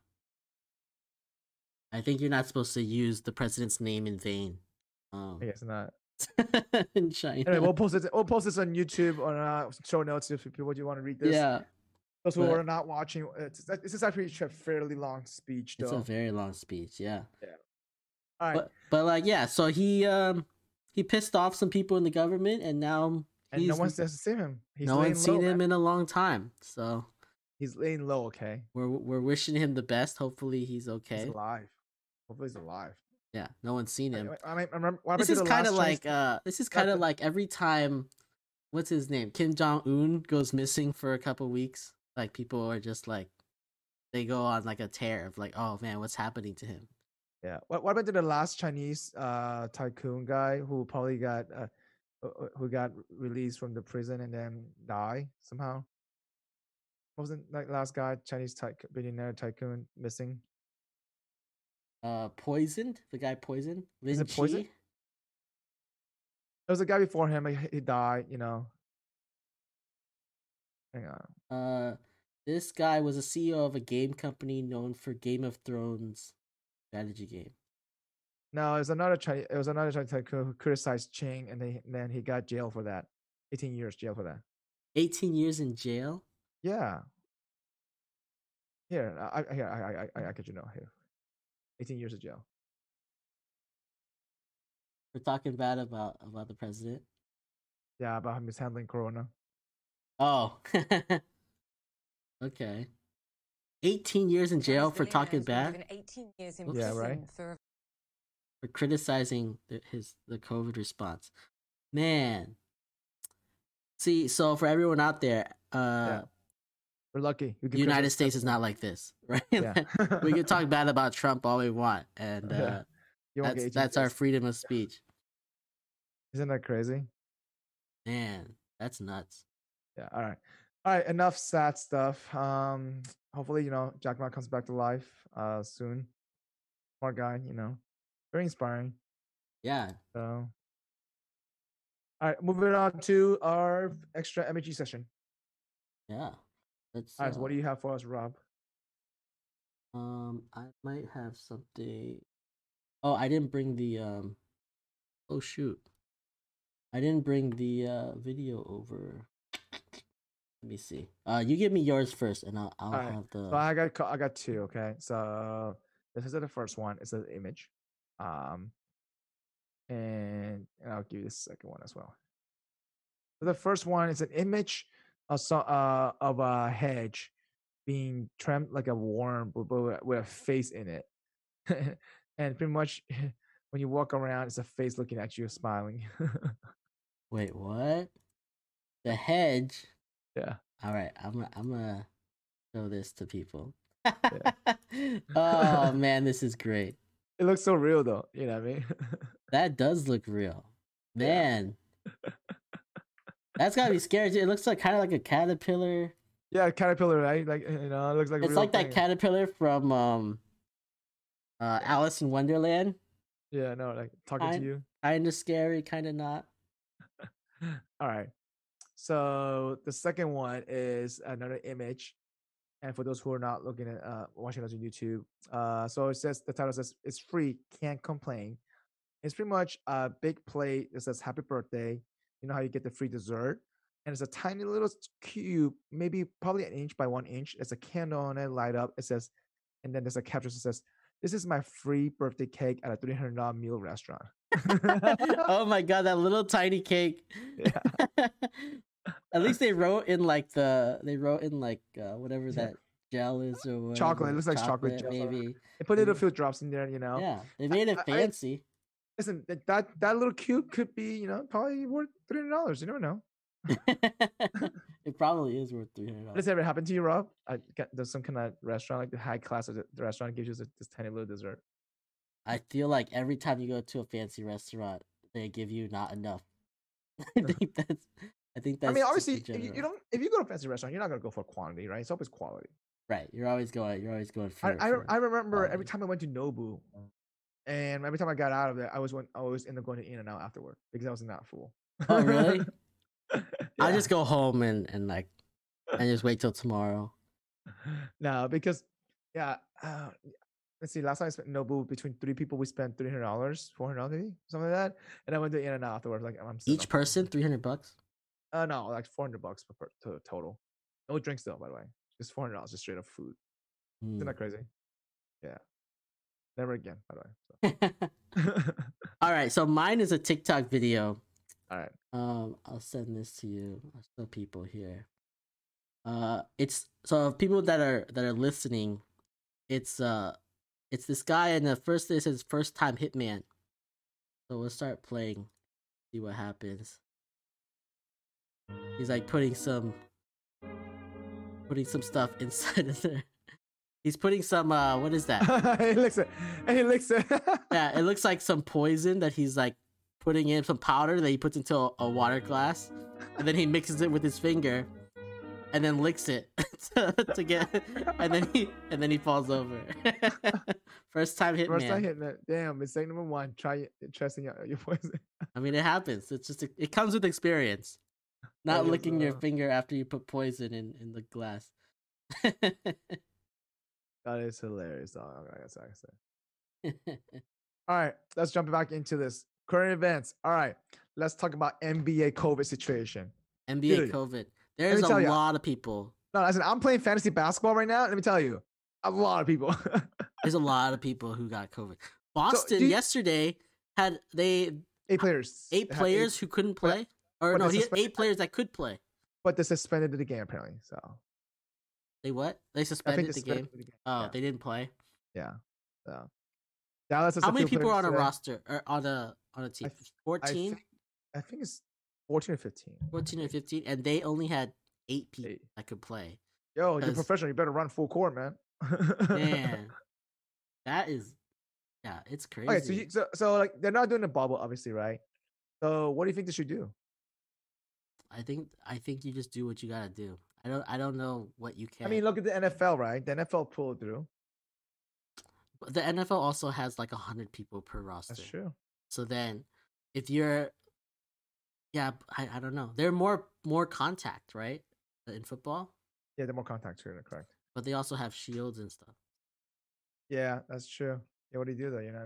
not supposed to use the president's name in vain. I guess not. In China. Anyway, we'll post this on YouTube on show notes if people you want to read this. Yeah. Those who are not watching, this is actually a fairly long speech, though. It's a very long speech, yeah. Yeah. All right. But like, yeah, so he pissed off some people in the government, and now no one's seen him. No one's seen him in a long time, so he's laying low. Okay. We're wishing him the best. Hopefully, he's okay. He's alive. Hopefully, he's alive. Yeah, no one's seen him. This is kind of like every time, what's his name? Kim Jong-un goes missing for a couple weeks. Like people are just like, they go on like a tear of like, oh man, what's happening to him? Yeah. What happened to the last Chinese tycoon guy who probably got released from the prison and then die somehow? Wasn't like last guy Chinese billionaire tycoon missing? Poisoned? The guy poisoned? Is it poisoned? There was a guy before him. He died. Hang on. This guy was a CEO of a game company known for Game of Thrones strategy game. No, it was another Chinese tycoon who criticized Qing, and then he got jail for that. 18 years jail for that. 18 years in jail? Yeah. Here, I could here. 18 years of jail. We're talking bad about the president. Yeah, about him mishandling Corona. Oh. Okay. 18 years in jail for talking bad? 18 years in yeah, right. For criticizing the COVID response. Man. See, so for everyone out there, we're lucky. The United States is not like this, right? Yeah. We can talk bad about Trump all we want, and that's our freedom of speech. Isn't that crazy? Man, that's nuts. Yeah. All right. Enough sad stuff. Hopefully, Jack Ma comes back to life soon. Smart guy, very inspiring. Yeah. So, all right, moving on to our extra MEG session. Yeah. All right. So what do you have for us, Rob? I might have something. Oh, I didn't bring the. Oh shoot. I didn't bring the video over. Let me see. You give me yours first, and I'll Alright, have the. So I got two. Okay, so this is the first one. It's an image, and I'll give you the second one as well. So the first one is an image of a hedge being trimmed like a worm, but with a face in it, and pretty much when you walk around, it's a face looking at you, smiling. Wait, what? The hedge. Yeah. All right, I'm gonna show this to people. Yeah. Oh man, this is great. It looks so real though. You know what I mean? That does look real, Yeah. man. That's gotta be scary. Too. It looks like kind of like a caterpillar. Yeah, caterpillar, right? Like it looks like a It's real like that thing. caterpillar from Alice in Wonderland. Yeah, no, like talking to you. Kind of scary, kind of not. All right. So the second one is another image, and for those who are not looking at watching us on YouTube, so it says the title says it's free, can't complain. It's pretty much a big plate that says happy birthday. You know how you get the free dessert, and it's a tiny little cube, maybe probably an inch by 1 inch. There's a candle on it, light up. It says, and then there's a caption that says, "This is my free birthday cake at a $300 meal restaurant." Oh my god, that little tiny cake. Yeah. At least they wrote in like whatever that gel is or whatever. Chocolate. It looks like chocolate gel. maybe. They put little few drops in there, you know. Yeah, they made it fancy. Listen, that little cube could be, probably worth $300. You never know. It probably is worth $300. Has this ever happened to you, Rob? There's some kind of restaurant, like the high class of the restaurant gives you this tiny little dessert. I feel like every time you go to a fancy restaurant, they give you not enough. I think that's. I mean, just obviously, in if you general. don't, if you go to a fancy restaurant, you're not gonna go for quantity, right? It's always quality. Right, you're always going for. I remember every quality. time I went to Nobu, and every time I got out of it, I always end up going to In-N-Out afterward because I was not full. Oh really? I Yeah. just go home and just wait till tomorrow. No, because let's see. Last time I spent Nobu between 3 people, we spent $300, $400 maybe, something like that. And I went to In-N-Out afterwards. Like I'm still Each not- person, $300. No, like $400 per total. No drinks though, by the way. Just $400, just straight up food. Hmm. Isn't that crazy? Yeah. Never again, by the way. So. All right, so mine is a TikTok video. All right. I'll send this to you. I'll show people here. It's so people that are listening. It's this guy, and the first this is first time hitman. So we'll start playing. See what happens. He's like putting some stuff inside of there. He's putting some what is that? He licks it. And he licks it. Yeah, it looks like some poison that he's like putting in some powder that he puts into a water glass, and then he mixes it with his finger, and then licks it to get, and then he falls over. First time hitman. First time hitting it. Damn, mistake number 1. Try trusting your poison. I mean, it happens. It's just it comes with experience. Not That is, licking your finger after you put poison in the glass. That is hilarious. Oh, all right, let's jump back into this. Current events. All right, let's talk about NBA COVID situation. NBA Dude, COVID. There's a tell ya. lot of people. No, listen, I'm playing fantasy basketball right now. Let me tell you, a lot of people. There's a lot of people who got COVID. Boston do you- yesterday had 8 players. eight They had players who couldn't play. Or but no, they he had suspended- 8 players that could play. but they suspended the game apparently. So They what? They I suspended think the they game. suspended the game. Oh, yeah. they didn't play. Yeah. So Dallas has How a many few people are on players a today. roster or on a team? 14? I think it's 14 or 15. 14 or 15, and they only had 8 people 8. that could play. Yo, you're Because- professional. You better run full court, man. Man, that is, yeah, it's crazy. Okay, so like they're not doing the bubble, obviously, right? So what do you think they should do? I think you just do what you gotta do. I don't know what you can. I mean, look at the NFL, right? The NFL pulled through. the NFL also has like 100 people per roster. That's true. So then, if you're, yeah, I don't know. They're more contact, right? In football, Yeah, they're more contact here, correct. but they also have shields and stuff. Yeah, that's true. Yeah, what do you do though? You know what I mean?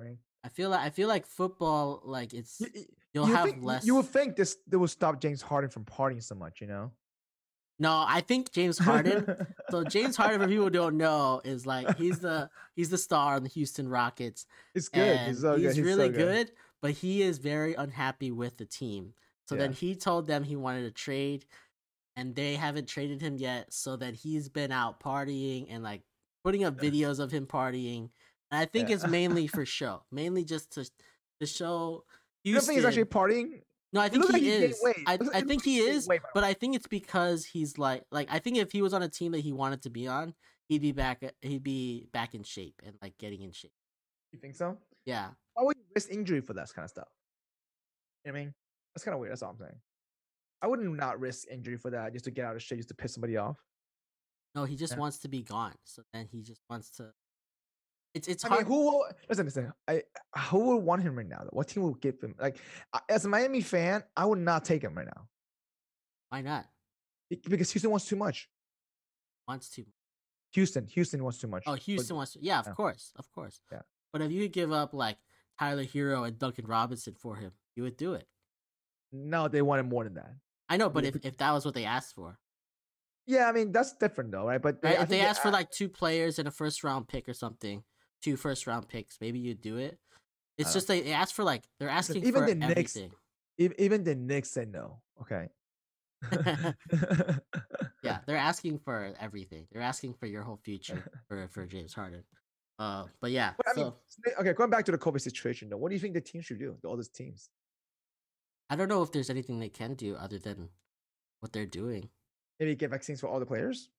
I feel like football, like it's you'll you have think less. you would think this will stop James Harden from partying so much, you know? No, I think James Harden. So James Harden, for people who don't know, is like he's the star on the Houston Rockets. He's good. He's so good. He's He's really so good. good, but he is very unhappy with the team. So then Yeah. he told them he wanted to trade, and they haven't traded him yet. So then he's been out partying and like putting up videos of him partying. And I think Yeah. it's mainly for show, mainly just to show You don't Houston. think he's actually partying? No, I It think looks like he he's gained is. weight. I It looks think like he he's gained is, weight, by the but I think it's because he's like I think if he was on a team that he wanted to be on, he'd be back in shape and like getting in shape. You think so? Yeah. Why would you risk injury for that kind of stuff? You know what I mean? That's kind of weird. That's all I'm saying. I wouldn't not risk injury for that just to get out of shape, just to piss somebody off. No, he just Yeah. wants to be gone. So then he just wants to. It's I hard. mean, who will listen? Who would want him right now? Though? What team will give him? Like, as a Miami fan, I would not take him right now Why not? because Houston wants too much. Wants to. Houston wants too much. Oh, Houston wants to. Yeah, of yeah. course. Yeah. But if you could give up like Tyler Hero and Duncan Robinson for him, you would do it. No, they wanted more than that. I know, but Yeah, if that was what they asked for, Yeah, I mean that's different though, right? But right? I If they think asked for like 2 players and a first round pick or something, 2 first round picks, maybe you'd do it. It's I just they asked for like they're asking even for the Knicks- everything. even the Knicks said no. Okay. Yeah, they're asking for everything. They're asking for your whole future for James Harden. But yeah. But I mean, So okay, going back to the Kobe situation though, what do you think the team should do? All these teams. I don't know if there's anything they can do other than what they're doing. Maybe get vaccines for all the players.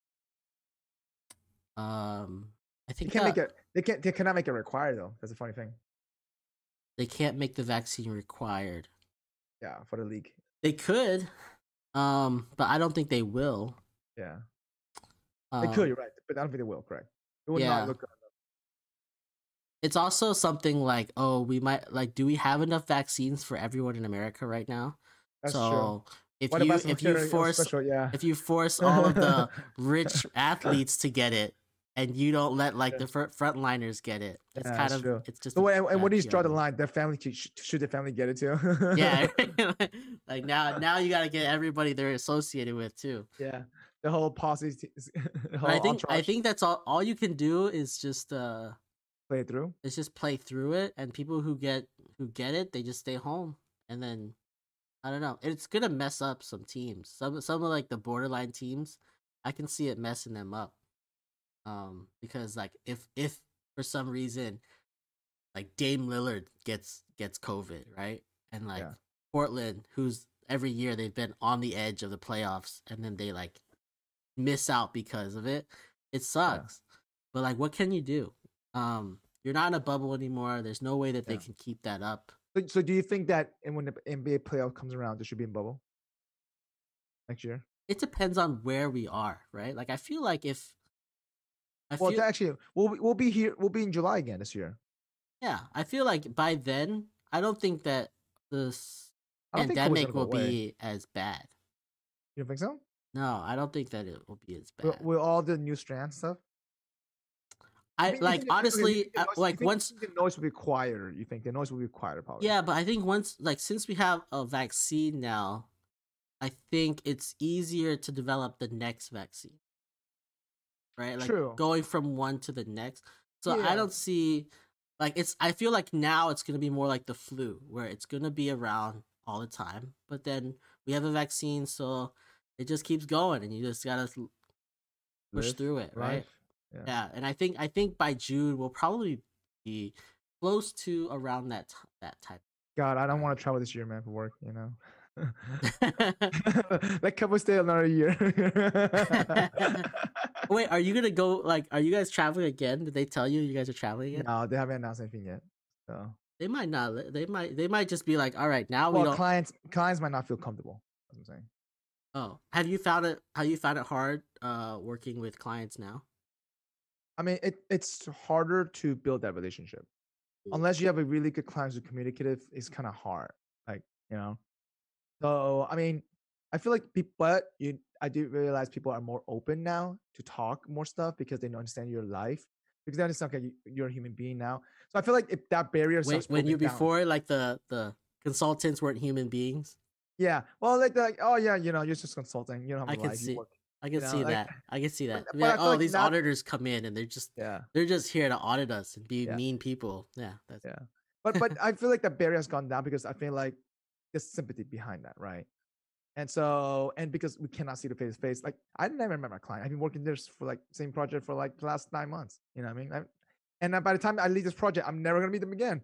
I They think can't make it. They cannot make it required though. That's a funny thing. they can't make the vaccine required. Yeah, for the league. They could, but I don't think they will. Yeah, they could. Um, You're right, but I don't think they will. Correct. It would yeah. not look good. It's also something like, oh, we might like, do we have enough vaccines for everyone in America right now? That's true. So if What about some if you sort of force special, yeah. if you force all of the rich athletes to get it, and you don't let like the frontliners get it, it's Yeah, kind that's of true. it's just. So, a and what do you bad draw the PR. line? Their family should their family get it too? Yeah, like now you got to get everybody they're associated with too. yeah. The whole posse. The whole But I entourage, think that's all you can do is just play it through. is just play through it, and people who get it, they just stay home, and then I don't know, it's gonna mess up some teams. Some of like the borderline teams, I can see it messing them up. Because like if for some reason like Dame Lillard gets COVID, right, and like Yeah. Portland, who's every year they've been on the edge of the playoffs, and then they like miss out because of it, it sucks. But like, what can you do? You're not in a bubble anymore. There's no way that they Yeah. can keep that up. So do you think that when the NBA playoff comes around, there should be a bubble next year? It depends on where we are, right? Like I feel like if Well, actually, we'll be here. We'll be in July again this year. yeah, I feel like by then I don't think that this I don't think COVID's pandemic gonna go will away. be as bad. You don't think so? No, I don't think that it will be as With, bad. with all the new strand stuff. I mean, you like think- okay, you honestly, think the noise- you like think once the noise will be quieter. You think the noise will be quieter, probably? yeah, but I think once like since we have a vaccine now, I think it's easier to develop the next vaccine. Right? Like True. going from one to the next. So I Yeah. don't see like I feel like now it's gonna be more like the flu, where it's gonna be around all the time. But then we have a vaccine, so it just keeps going and you just gotta push Live through it, right? life. Yeah. Yeah, and I think by June we'll probably be close to around that time. God, I don't want to travel this year, man, for work. You know. Wait, Let couple stay another year. are you gonna go? Like, are you guys traveling again? Did they tell you guys are traveling again? No, they haven't announced anything yet. So, They might not. They might just be like, all right, now we well, don't. clients might not feel comfortable. That's what I'm saying. Oh, have you found it? How you found it hard working with clients now? I mean, it's harder to build that relationship unless you have a really good client who's communicative. It's kind of hard, like you know. So I mean, I feel like I do realize people are more open now to talk more stuff because they understand your life. because they understand, okay, you're a human being now. So I feel like if that barrier starts When you broken down, before, like the consultants weren't human beings. yeah, well, like, oh yeah, you're just consulting. You don't have I a can life. You see. work. I can see Like, that. I can see that. but Yeah, I feel oh, like these now, auditors come in and they're just yeah, here to audit us and be yeah, mean people. Yeah, that's yeah. But I feel like the barrier has gone down because I feel like there's sympathy behind that, right? And because we cannot see the face to face, like I never met my client. I've been working there for like same project for like the last 9 months. You know what I mean? And then by the time I leave this project, I'm never gonna meet them again.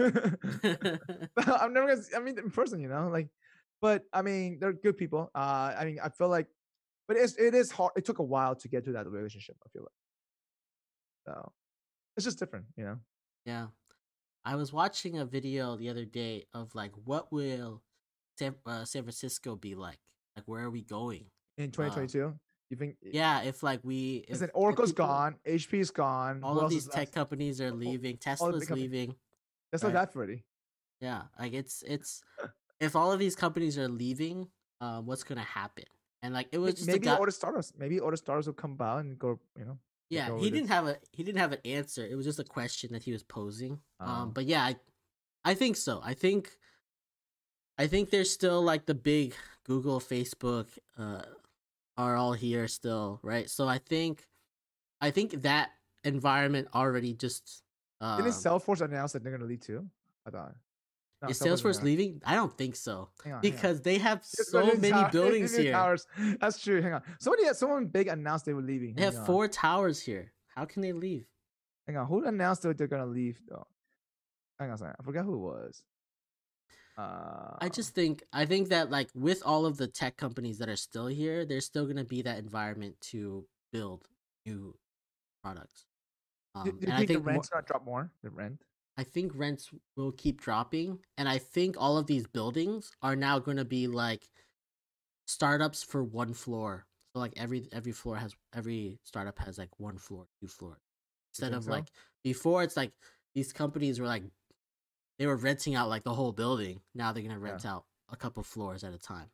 I'm never gonna meet them in person. Like, but I mean, they're good people. I mean, I feel like, but it is hard. It took a while to get to that relationship. I feel like so it's just different. yeah. I was watching a video the other day of like what will San Francisco be like? Like where are we going? In 2022, you think? Yeah, if like we Listen, if Oracle's people- gone, HP's gone. all Who of else these is tech left? companies are All- leaving, all the big Tesla's companies. leaving. That's right? not that already. Yeah, like it's if all of these companies are leaving, what's gonna happen? And like it was just Maybe a guy. all the startups. Maybe all the startups will come by and go. Yeah, go he with didn't this. have an answer. It was just a question that he was posing. Oh. But yeah, I think so. I think there's still like the big Google, Facebook, are all here still, right? So I think that environment already just Didn't Salesforce announce that they're gonna leave too? I thought. No, is Salesforce Salesforce announced. leaving? I don't think so. Hang on. Because they have Just so go to the many tower- buildings to the here. Towers. That's true. Hang on. Someone big announced they were leaving. They have Hang on. 4 towers here. How can they leave? Hang on. Who announced that they're gonna leave though? Hang on a second. I forgot who it was. I think that like with all of the tech companies that are still here, there's still gonna be that environment to build new products. Do And you I think the think rent's gonna drop more? The rent? I think rents will keep dropping, and I think all of these buildings are now going to be like startups for one floor. So like every startup has like one floor, 2 floors. Instead think of so? like before, it's like these companies were like they were renting out like the whole building. Now they're gonna rent out a couple floors at a time.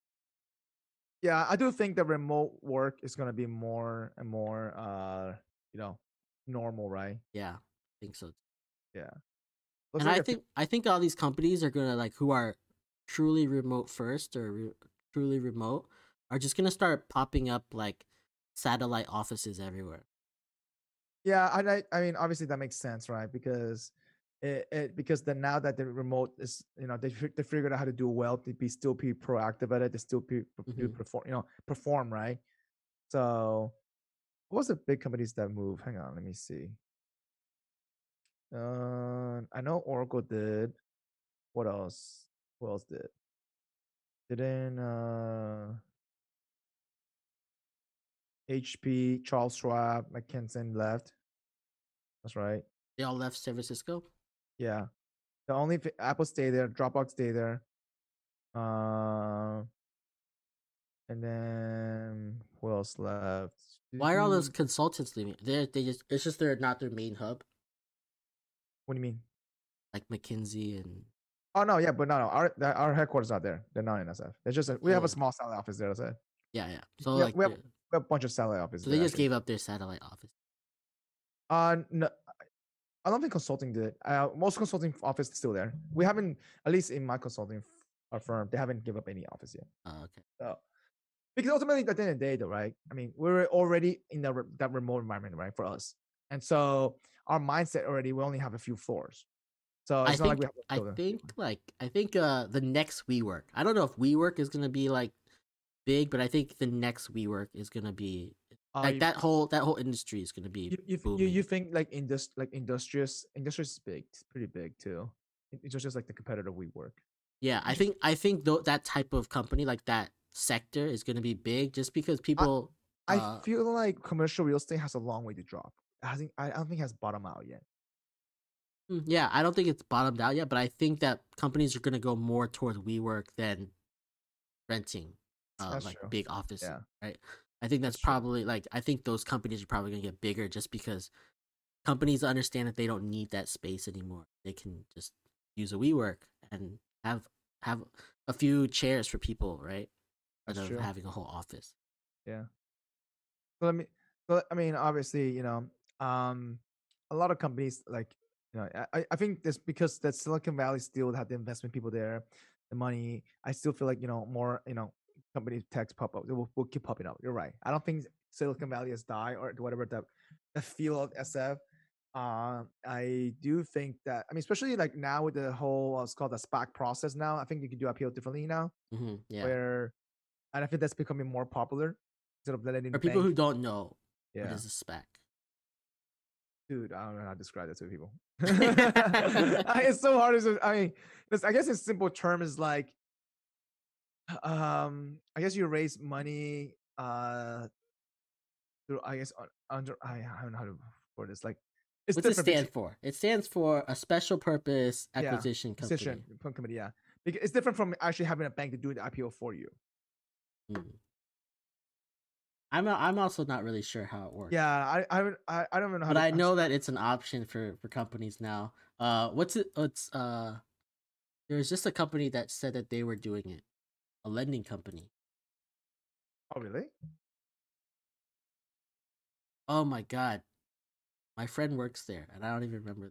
Yeah, I do think that remote work is gonna be more and more normal, right? Yeah, I think so. Yeah. And I think all these companies are gonna like who are truly remote first or truly remote are just gonna start popping up like satellite offices everywhere. Yeah, I mean obviously that makes sense, right? Because because then now that the remote is they figured out how to do well, to still be proactive at it, to still be perform, right? So what was the big companies that move? Hang on, let me see. I know Oracle did. What else? Who else did? Didn't HP, Charles Schwab, McKinsey left? That's right. They all left San Francisco. Yeah. The only Apple stay there, Dropbox stay there. And then who else left? Why are all those consultants leaving? It's just they're not their main hub. What do you mean? Like McKinsey and Oh no, yeah, but no, our headquarters not there. They're not in SF. It's just we have a small satellite office there. That's it. yeah. So Yeah, like we have a bunch of satellite offices. so they just gave up their satellite office. No, I don't think consulting did. Most consulting office is still there. We haven't, at least in my consulting firm, they haven't given up any office yet. Oh, okay. So, because ultimately, at the end of the day, though, right? I mean, we're already in that remote environment, right? For us, and so our mindset already, we only have a few floors. So it's not like we have to build I think the next WeWork. I don't know if WeWork is gonna be like big, but I think the next WeWork is gonna be like that whole industry is gonna be. You think like industrious is big, it's pretty big too. It's just like the competitor WeWork. Yeah, I think that type of company, like that sector, is gonna be big just because people. I feel like commercial real estate has a long way to drop. I don't think it has bottomed out yet. Yeah, I don't think it's bottomed out yet, but I think that companies are gonna go more towards WeWork than renting, like true. big office, Yeah. right? I think that's probably like I think those companies are probably gonna get bigger just because companies understand that they don't need that space anymore. They can just use a WeWork and have a few chairs for people, right? That's Instead true. of having a whole office. Yeah. So I mean, obviously, a lot of companies like I think that's because that Silicon Valley still have the investment people there, the money. I still feel like more companies techs pop up. They will keep popping up. You're right. I don't think Silicon Valley has died or whatever the feel of SF. I do think that especially like now with the whole what's called the SPAC process now. I think you can do IPO differently now. Yeah. Where, and I think that's becoming more popular instead of letting For people bank. who don't know, Yeah. what is a SPAC? Dude, I don't know how to describe that to people. It's so hard. I guess in simple term is like, I guess you raise money, through, I guess under, I don't know how to word this. Like, it's What's it different stand for? It stands for a special purpose acquisition company. Acquisition company, yeah. Because it's different from actually having a bank to do the IPO for you. I'm also not really sure how it works. Yeah, I don't even know how. But I know that it's an option for companies now. What's it? It's there was just a company that said that they were doing it, a lending company. Oh really? Oh my god, my friend works there, and I don't even remember.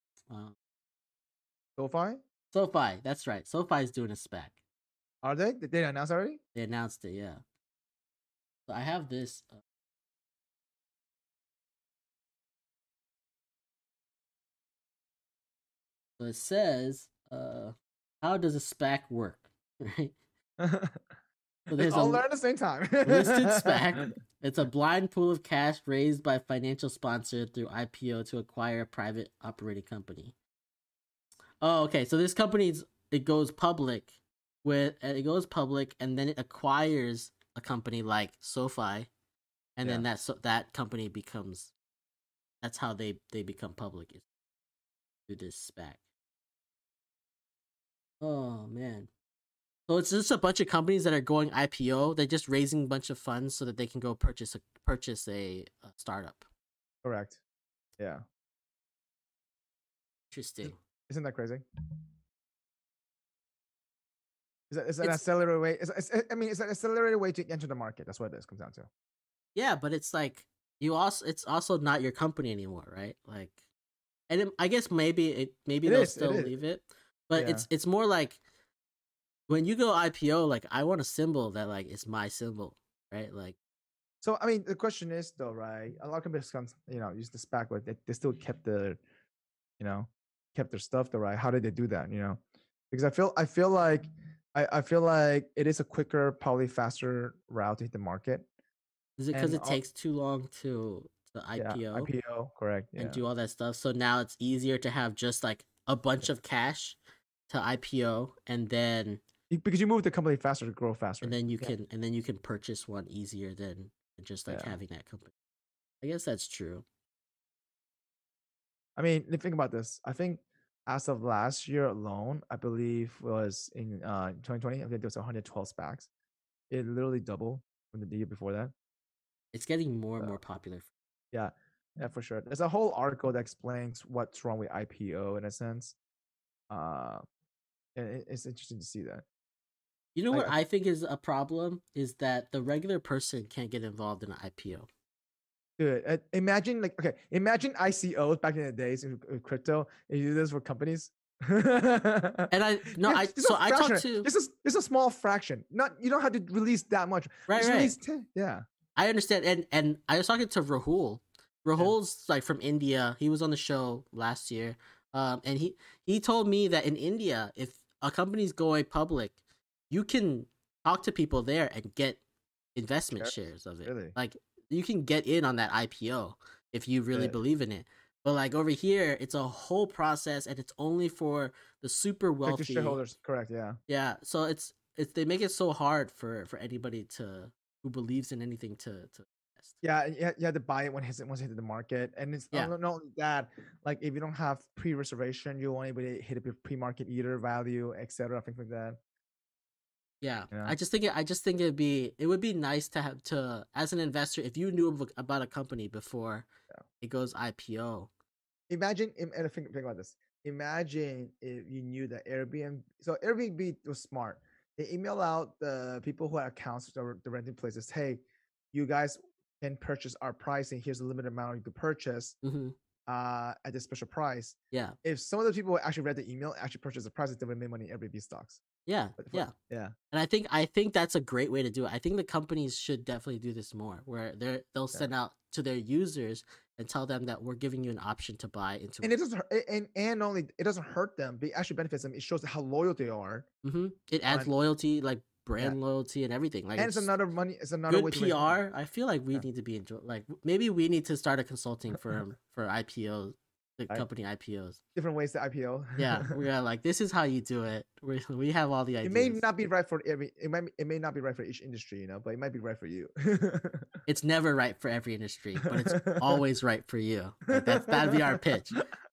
SoFi. SoFi, that's right. SoFi is doing a SPAC. Are they? Did they announce already? They announced it, yeah. So I have this. So it says, how does a SPAC work? Right? So there's all learn at the same time. Listed SPAC. It's a blind pool of cash raised by financial sponsor through IPO to acquire a private operating company. Oh, okay. So this company's it goes public and then it acquires a company like SoFi, and then that company becomes. That's how they become public, is through this SPAC. Oh man. So it's just a bunch of companies that are going IPO. They're just raising a bunch of funds so that they can go purchase a startup. Correct. Yeah. Interesting. Isn't that crazy? Is that an accelerated way? It's an accelerated way to enter the market. That's what this comes down to. Yeah, but it's like it's also not your company anymore, right? Like, and I guess maybe they'll still leave it, but it's more like. When you go IPO, like I want a symbol that like is my symbol, right? Like, so the question is though, right? A lot of companies use the SPAC, but they still kept their stuff though, right? How did they do that? Because I feel like it is a quicker, probably faster route to hit the market. Is it because it takes too long to IPO? Yeah, IPO, correct. Yeah. And do all that stuff. So now it's easier to have just like a bunch of cash to IPO, and then because you move the company faster to grow faster, and then you can purchase one easier than just like having that company. I guess that's true. Think about this. I think as of last year alone, I believe was in 2020, I think there was 112 SPACs. It literally doubled from the year before that. It's getting more and more popular. Yeah, for sure. There's a whole article that explains what's wrong with IPO in a sense. And it's interesting to see that. You know what I think is a problem is that the regular person can't get involved in an IPO. Dude, imagine ICOs back in the days in crypto, and you do this for companies. And I talked to this is a small fraction. You don't have to release that much. Right. Yeah. I understand, and I was talking to Rahul. Rahul's like from India. He was on the show last year. And he told me that in India, if a company's going public, you can talk to people there and get investment shares of it. Really? Like you can get in on that IPO if you really believe in it. But like over here, it's a whole process, and it's only for the super wealthy shareholders. Correct. Yeah. Yeah. So it's they make it so hard for anybody who believes in anything to invest. Yeah, you had to buy it once it hit the market, and it's not only that. Like if you don't have pre-reservation, you won't able to hit a pre-market either value, etc. Things like that. Yeah, I just think it would be nice to have as an investor, if you knew about a company before it goes IPO. Imagine, and think about this. Imagine if you knew that Airbnb. So Airbnb was smart. They email out the people who have accounts, the renting places. Hey, you guys can purchase our pricing. Here's a limited amount you could purchase. Mm-hmm. at this special price. Yeah. If some of those people actually read the email, actually purchased the price, they would have made money every B stocks. Yeah. But Yeah. yeah. And I think that's a great way to do it. I think the companies should definitely do this more, where they'll send out to their users and tell them that we're giving you an option to buy into. And it doesn't and only it doesn't hurt them, but it actually benefits them. It shows how loyal they are. It adds loyalty, like brand loyalty and everything. Like, and it's another money. It's another good way to PR. I feel like we need to be like maybe we need to start a consulting firm for IPOs. The company IPOs. Different ways to IPO. Yeah, we're like, this is how you do it. We have all the ideas. It may not be right for every. It may not be right for each industry, but it might be right for you. It's never right for every industry, but it's always right for you. Like that'd be our pitch.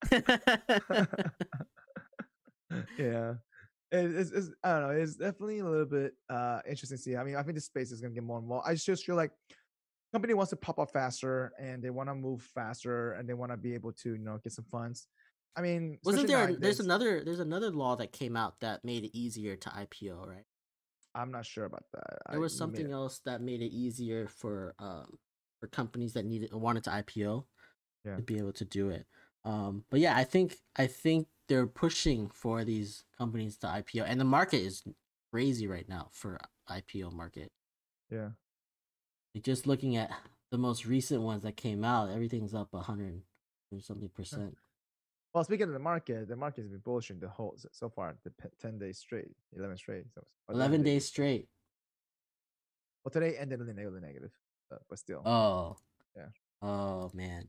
Yeah, it's I don't know. It's definitely a little bit interesting to see. I mean, I think the space is gonna get more and more. I just feel like company wants to pop up faster and they want to move faster and they want to be able to get some funds. I mean, wasn't there's another law that came out that made it easier to IPO, right? I'm not sure about that. There was something else that made it easier for companies that wanted to IPO to be able to do it. But yeah, I think they're pushing for these companies to IPO, and the market is crazy right now for IPO market. Yeah. Just looking at the most recent ones that came out, everything's up 100 or something percent. Well, speaking of the market has been bullshitting the whole so far, the 10 days straight, 11 straight. So 11 days straight. Well, today ended in the negative, but still. Oh. Yeah. Oh man.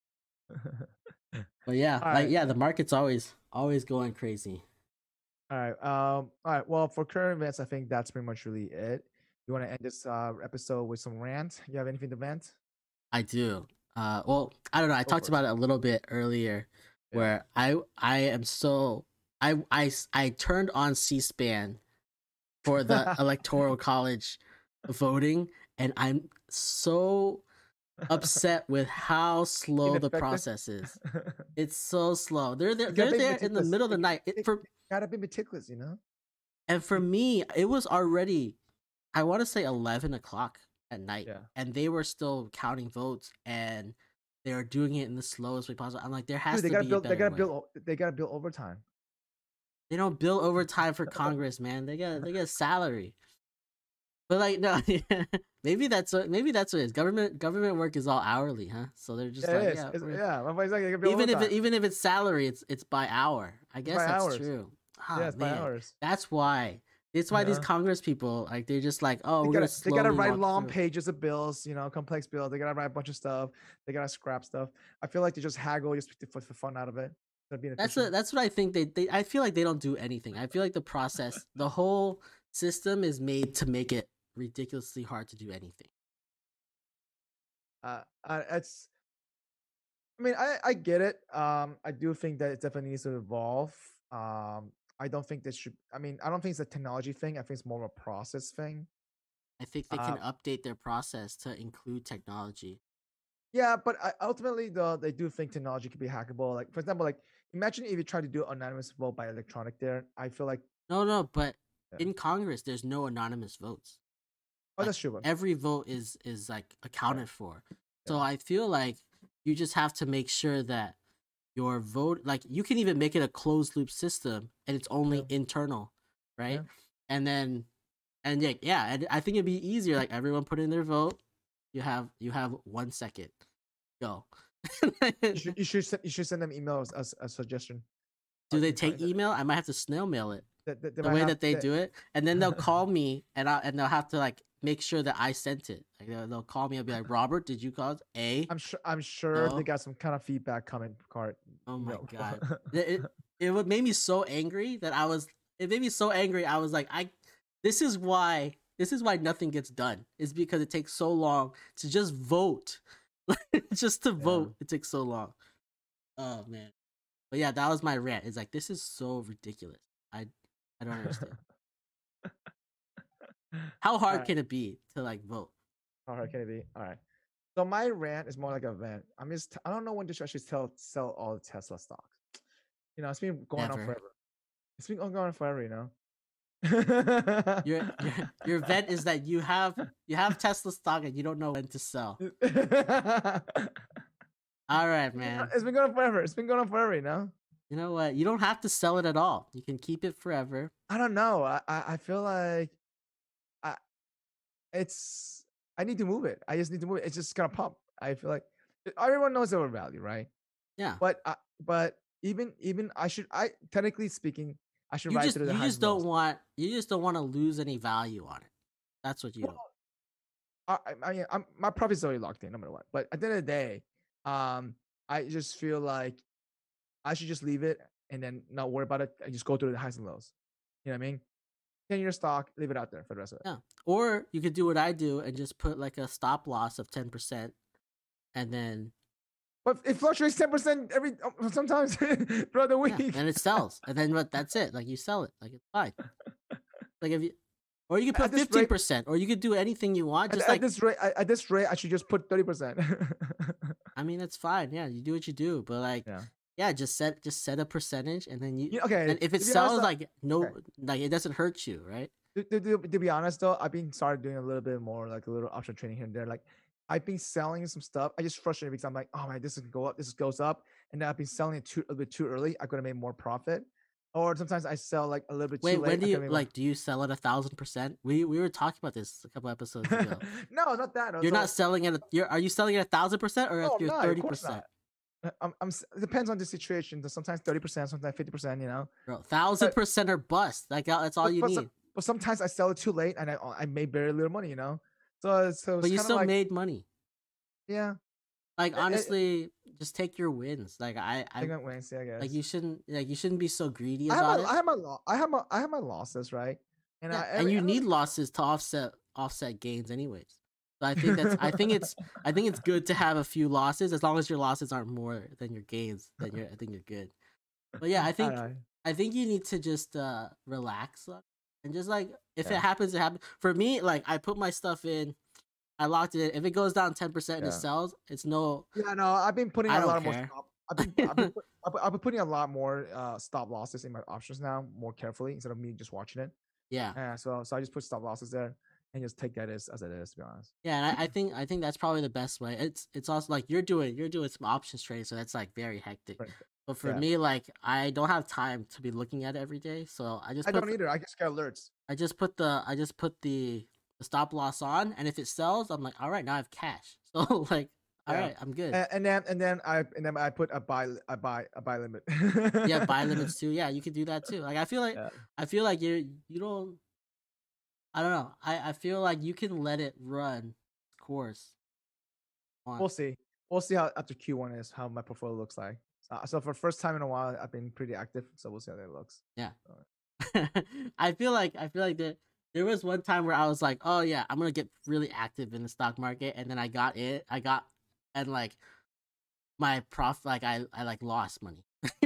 But yeah, the market's always going crazy. All right. Well, for current events, I think that's pretty much really it. You want to end this episode with some rant? You have anything to vent? I do. Well, I don't know. I talked about it a little bit earlier, where I turned on C-SPAN for the electoral college voting, and I'm so upset with how slow the process is. It's so slow. They're there in the middle of the night. Gotta be meticulous, And for me, it was already, I want to say 11 o'clock at night, and they were still counting votes, and they were doing it in the slowest way possible. I'm like, there has to be a better way. They gotta build overtime. They don't bill overtime for Congress, man. They get a salary. But like, no, maybe that's what it is. Government work is all hourly, huh? So they're just even if it's salary, it's by hour. I guess that's true. Oh, it's by hours. That's why these Congress people, like, they're just like, oh, they gotta write long pages of bills, complex bills. They gotta write a bunch of stuff. They gotta scrap stuff. I feel like they just haggle just for fun out of it. That's what I think. They I feel like they don't do anything. I feel like the process, the whole system is made to make it ridiculously hard to do anything. I get it. I do think that it definitely needs to evolve. I don't think I don't think it's a technology thing. I think it's more of a process thing. I think they can update their process to include technology. Yeah, but ultimately, though, they do think technology could be hackable. Like, for example, like, imagine if you try to do anonymous vote by electronic there. I feel like... No, but in Congress, there's no anonymous votes. Oh, that's true. Every vote is like accounted for. So I feel like you just have to make sure that your vote, like, you can even make it a closed loop system and it's only internal, right? And I think it'd be easier. Like, everyone put in their vote. You have 1 second. Go. you should send them emails as a suggestion. Do they take email? I might have to snail mail it. The way that they do it, and then they'll call me, and they'll have to, like, make sure that I sent it. Like, they'll call me and be like, "Robert, did you call it?" I'm sure they got some kind of feedback comment card. Oh my god! It made me so angry that I was like, this is why nothing gets done. Is because it takes so long to just vote. Just to vote, it takes so long. Oh man. But yeah, that was my rant. It's like, this is so ridiculous. I don't understand. How hard can it be to, like, vote? How hard can it be? All right. So my rant is more like a vent. I don't know when to actually sell all the Tesla stocks. It's been going on forever. It's been going on forever, Your vent is that you have Tesla stock and you don't know when to sell. All right, man. It's been going on forever. It's been going on forever, you know? You know what? You don't have to sell it at all. You can keep it forever. I don't know. I feel like I I need to move it. I just need to move it. It's just gonna pump. I feel like everyone knows our value, right? Yeah. But even I technically speaking, I should ride through the highs and lows. You just don't want to lose any value on it. That's what you don't. I mean, my profit's already locked in, no matter what. But at the end of the day, I just feel like I should just leave it and then not worry about it and just go through the highs and lows. You know what I mean? 10-year stock, leave it out there for the rest of it. Yeah. Or you could do what I do and just put like a stop loss of 10%, and then. But it fluctuates 10% sometimes throughout the week. Yeah, and it sells, and then that's it. Like you sell it, like it's fine. Like if you. Or you could put 15%, or you could do anything you want. Just at this rate, I should just put 30%. I mean, that's fine. Yeah, you do what you do, but like, yeah, just set a percentage, and then you. Okay. And if it sells, like it doesn't hurt you, right? To be honest, though, I've been started doing a little bit more, like a little option trading here and there. Like I've been selling some stuff. I just frustrated because I'm like, oh man, this is go up, this goes up, and then I've been selling it a bit too early. I could have made more profit. Or sometimes I sell like a little bit too late. When do you do you sell it 1,000%? We were talking about this a couple episodes ago. No, not that. You're not selling it. Are you selling it 1,000% or if you're 30%? It depends on the situation. Sometimes 30%, sometimes 50%. You know, 1,000% or bust. Like that's all you need. But sometimes I sell it too late, and I made very little money. You know, so but you still made money. Yeah. Like honestly, just take your wins. Like I wins, yeah, I guess. Like you shouldn't be so greedy about it. I have my losses, right? And you need losses to offset gains, anyways. So I think it's good to have a few losses as long as your losses aren't more than your gains. I think you're good. But yeah, I think you need to just relax and just like if it happens, it happens. For me, like I put my stuff in. I locked it in. If it goes down 10% and it sells, it's no. Yeah, no, I've been putting a lot more stop. I've been putting a lot more stop losses in my options now, more carefully instead of me just watching it. Yeah. So I just put stop losses there and just take that as it is, to be honest. Yeah, and I think that's probably the best way. It's also like you're doing some options trading, so that's like very hectic. Right. But for me, like I don't have time to be looking at it every day, so I don't either. I just get alerts. I just put the stop loss on, and if it sells, I'm like, all right, now I have cash. So like, all right, I'm good. And then I put a buy limit. Yeah, buy limits too. Yeah, you could do that too. Like I feel like you don't. I don't know. I feel like you can let it run its course. We'll see. We'll see how after Q1 is how my portfolio looks like. So for the first time in a while, I've been pretty active. So we'll see how that looks. Yeah. I feel like that. There was one time where I was like, oh yeah, I'm going to get really active in the stock market. And then and like my like I like lost money.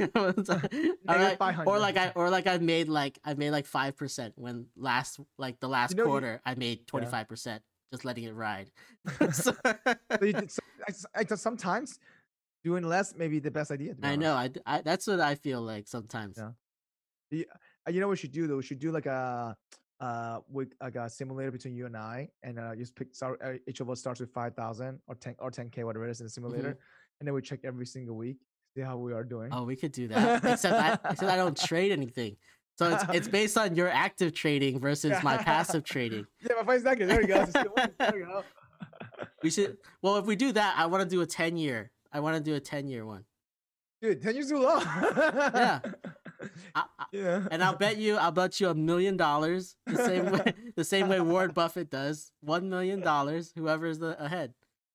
Or I made like 5% when the last quarter I made 25% just letting it ride. So sometimes doing less may be the best idea. I know. I that's what I feel like sometimes. Yeah. You know what we should do though? We should do like a simulator between you and I, and just each of us starts with 5,000 or 10K, whatever it is in the simulator, and then we check every single week, see how we are doing. Oh, we could do that. except I don't trade anything, so it's based on your active trading versus my passive trading. Yeah, my 5 seconds. There we go. There we go. We should. Well, if we do that, I want to do a 10-year. I want to do a 10-year one. Dude, 10 years too long. Yeah. And I'll bet you $1 million the same way Warren Buffett does. $1 million, whoever's ahead.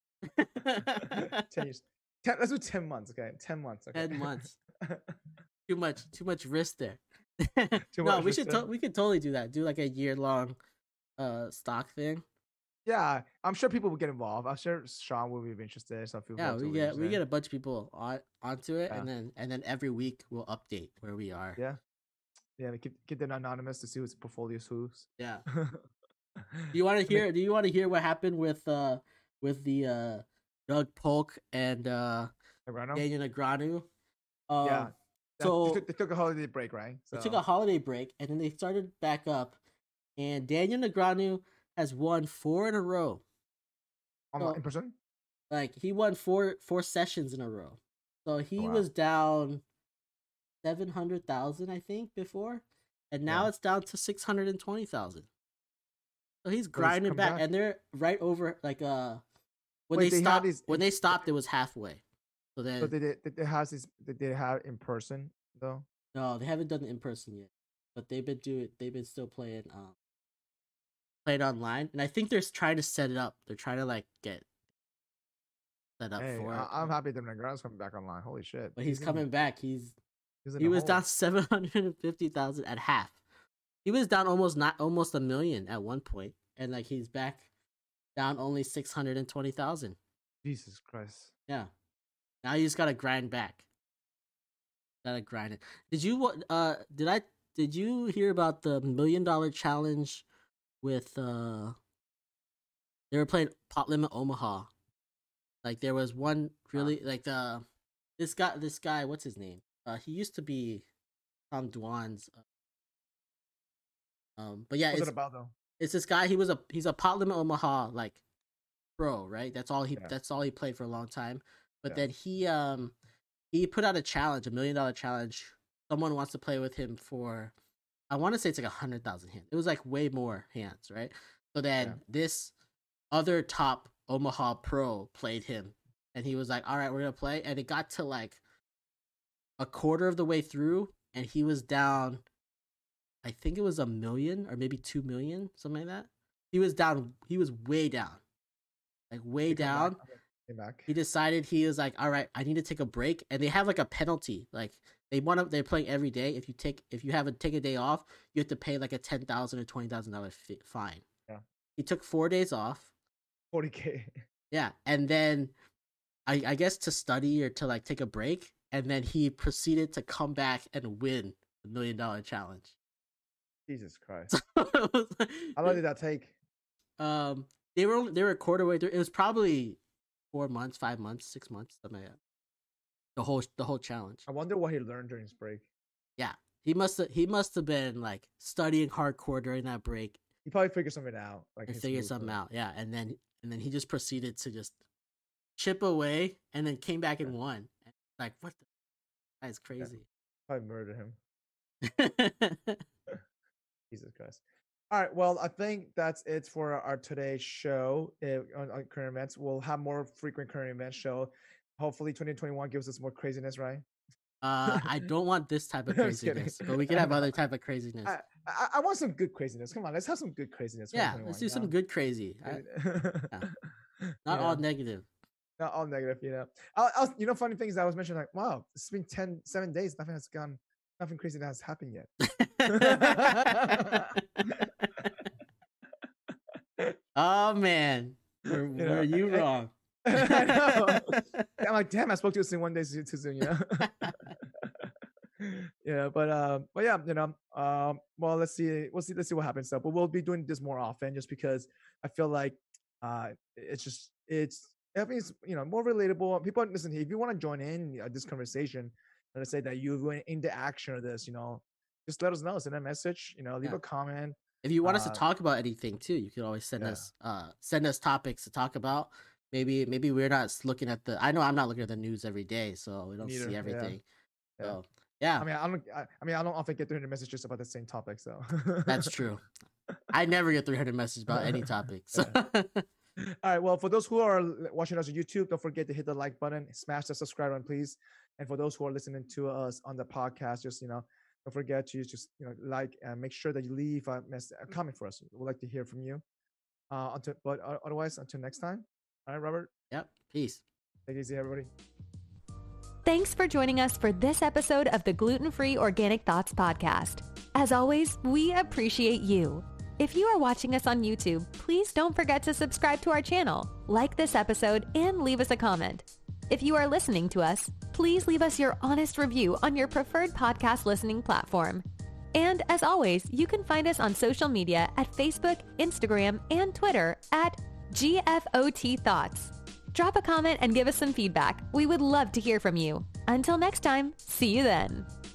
10 years. Let's do 10 months, okay? 10 months. Okay. 10 months. Too much risk there. We could totally do that. Do like a year-long stock thing. Yeah, I'm sure people will get involved. I'm sure Sean will be interested. Some people. Yeah, we get a bunch of people onto it, and then every week we'll update where we are. Yeah, we keep them anonymous to see whose portfolio's whose. Yeah. Do you want to hear what happened with the Doug Polk and Daniel Negreanu? Yeah. So they took a holiday break, right? They took a holiday break, and then they started back up, and Daniel Negreanu has won 4 in a row. In person? Like he won four sessions in a row. So he Wow. was down 700,000, I think, before, and now Yeah. it's down to 620,000. So he's he's grinding come back, back. and they're right over like when Wait, they they had stopped. these- When they stopped, it was halfway. So then So did they have in person though? no, they haven't done it in person yet, but they've been still playing online, and I think they're trying to set it up. They're trying to like get set up Hey, for it. I'm happy that McGrath's coming back online. Holy shit! But he's coming back. He in was the down hole. 750,000 at half. He was down almost a million at one point, and like he's back down only 620,000. Jesus Christ! Yeah, now you just gotta grind back. Gotta grind it. Did you hear about the $1 million challenge with they were playing Pot Limit Omaha? Like there was one really like this guy, what's his name? He used to be Tom Dwan's but yeah, What's it about though? it's this guy. He's a Pot Limit Omaha like pro, right? That's all he played for a long time. But then he put out a challenge, $1 million challenge. Someone wants to play with him for, I want to say it's like 100,000 hands. It was like way more hands, right? So then this other top Omaha pro played him, and he was like, "All right, we're gonna play." And it got to like a quarter of the way through, and he was down. I think it was 1 million or maybe 2 million, something like that. He was down. He was way down, like way down. Came back. He decided he was like, all right, I need to take a break, and they have like a penalty. Like they're playing every day. If you have to take a day off, you have to pay like a $10,000 or $20,000 fine. Yeah. He took 4 days off. 40K. Yeah, and then I guess to study or to like take a break, and then he proceeded to come back and win the $1 million challenge. Jesus Christ! How long did that take? They were a quarter way through. It was probably 4 months, 5 months, 6 months, something like that. The whole challenge. I wonder what he learned during his break. Yeah, he must have been like studying hardcore during that break. He probably figured something out. Like And his figured moves, something like- out. Yeah, and then he just proceeded to just chip away, and then came back and won. Like, what the? That is crazy. Probably murdered him. Jesus Christ. All right. Well, I think that's it for our today's show on current events. We'll have more frequent current events show. Hopefully 2021 gives us more craziness, right? I don't want this type of I'm just kidding. craziness, but we can have other type of craziness. I want some good craziness. Come on, let's have some good craziness. Yeah, 2021, let's do you some know? good crazy. Not all negative. Not all negative, you know. Funny thing is I was mentioning like, wow, it's been 7 days. Nothing crazy that has happened yet. Oh man, were you wrong? I know. I'm like, damn, I spoke to you in 1 day too soon, you know. Yeah, but yeah, you know, well, let's see what happens. So, but we'll be doing this more often, just because I feel like it's more relatable. People listen. If you want to join in this conversation, let's say that you went into action of this, you know, just let us know. Send a message, you know, leave a comment. If you want us to talk about anything too, you can always send us topics to talk about. Maybe we're not looking at I know I'm not looking at the news every day, so we don't see everything. Yeah. So yeah. I don't often get 300 messages about the same topic, so that's true. I never get 300 messages about any topic. So. All right. Well, for those who are watching us on YouTube, don't forget to hit the like button, smash the subscribe button, please. And for those who are listening to us on the podcast, just don't forget to just like and make sure that you leave a comment for us. We'd like to hear from you. Otherwise, until next time. All right, Robert. Yep. Peace. Take it easy, everybody. Thanks for joining us for this episode of the Gluten-Free Organic Thoughts Podcast. As always, we appreciate you. If you are watching us on YouTube, please don't forget to subscribe to our channel, like this episode, and leave us a comment. If you are listening to us, please leave us your honest review on your preferred podcast listening platform. And as always, you can find us on social media at Facebook, Instagram, and Twitter at GFOT Thoughts. Drop a comment and give us some feedback. We would love to hear from you. Until next time, see you then.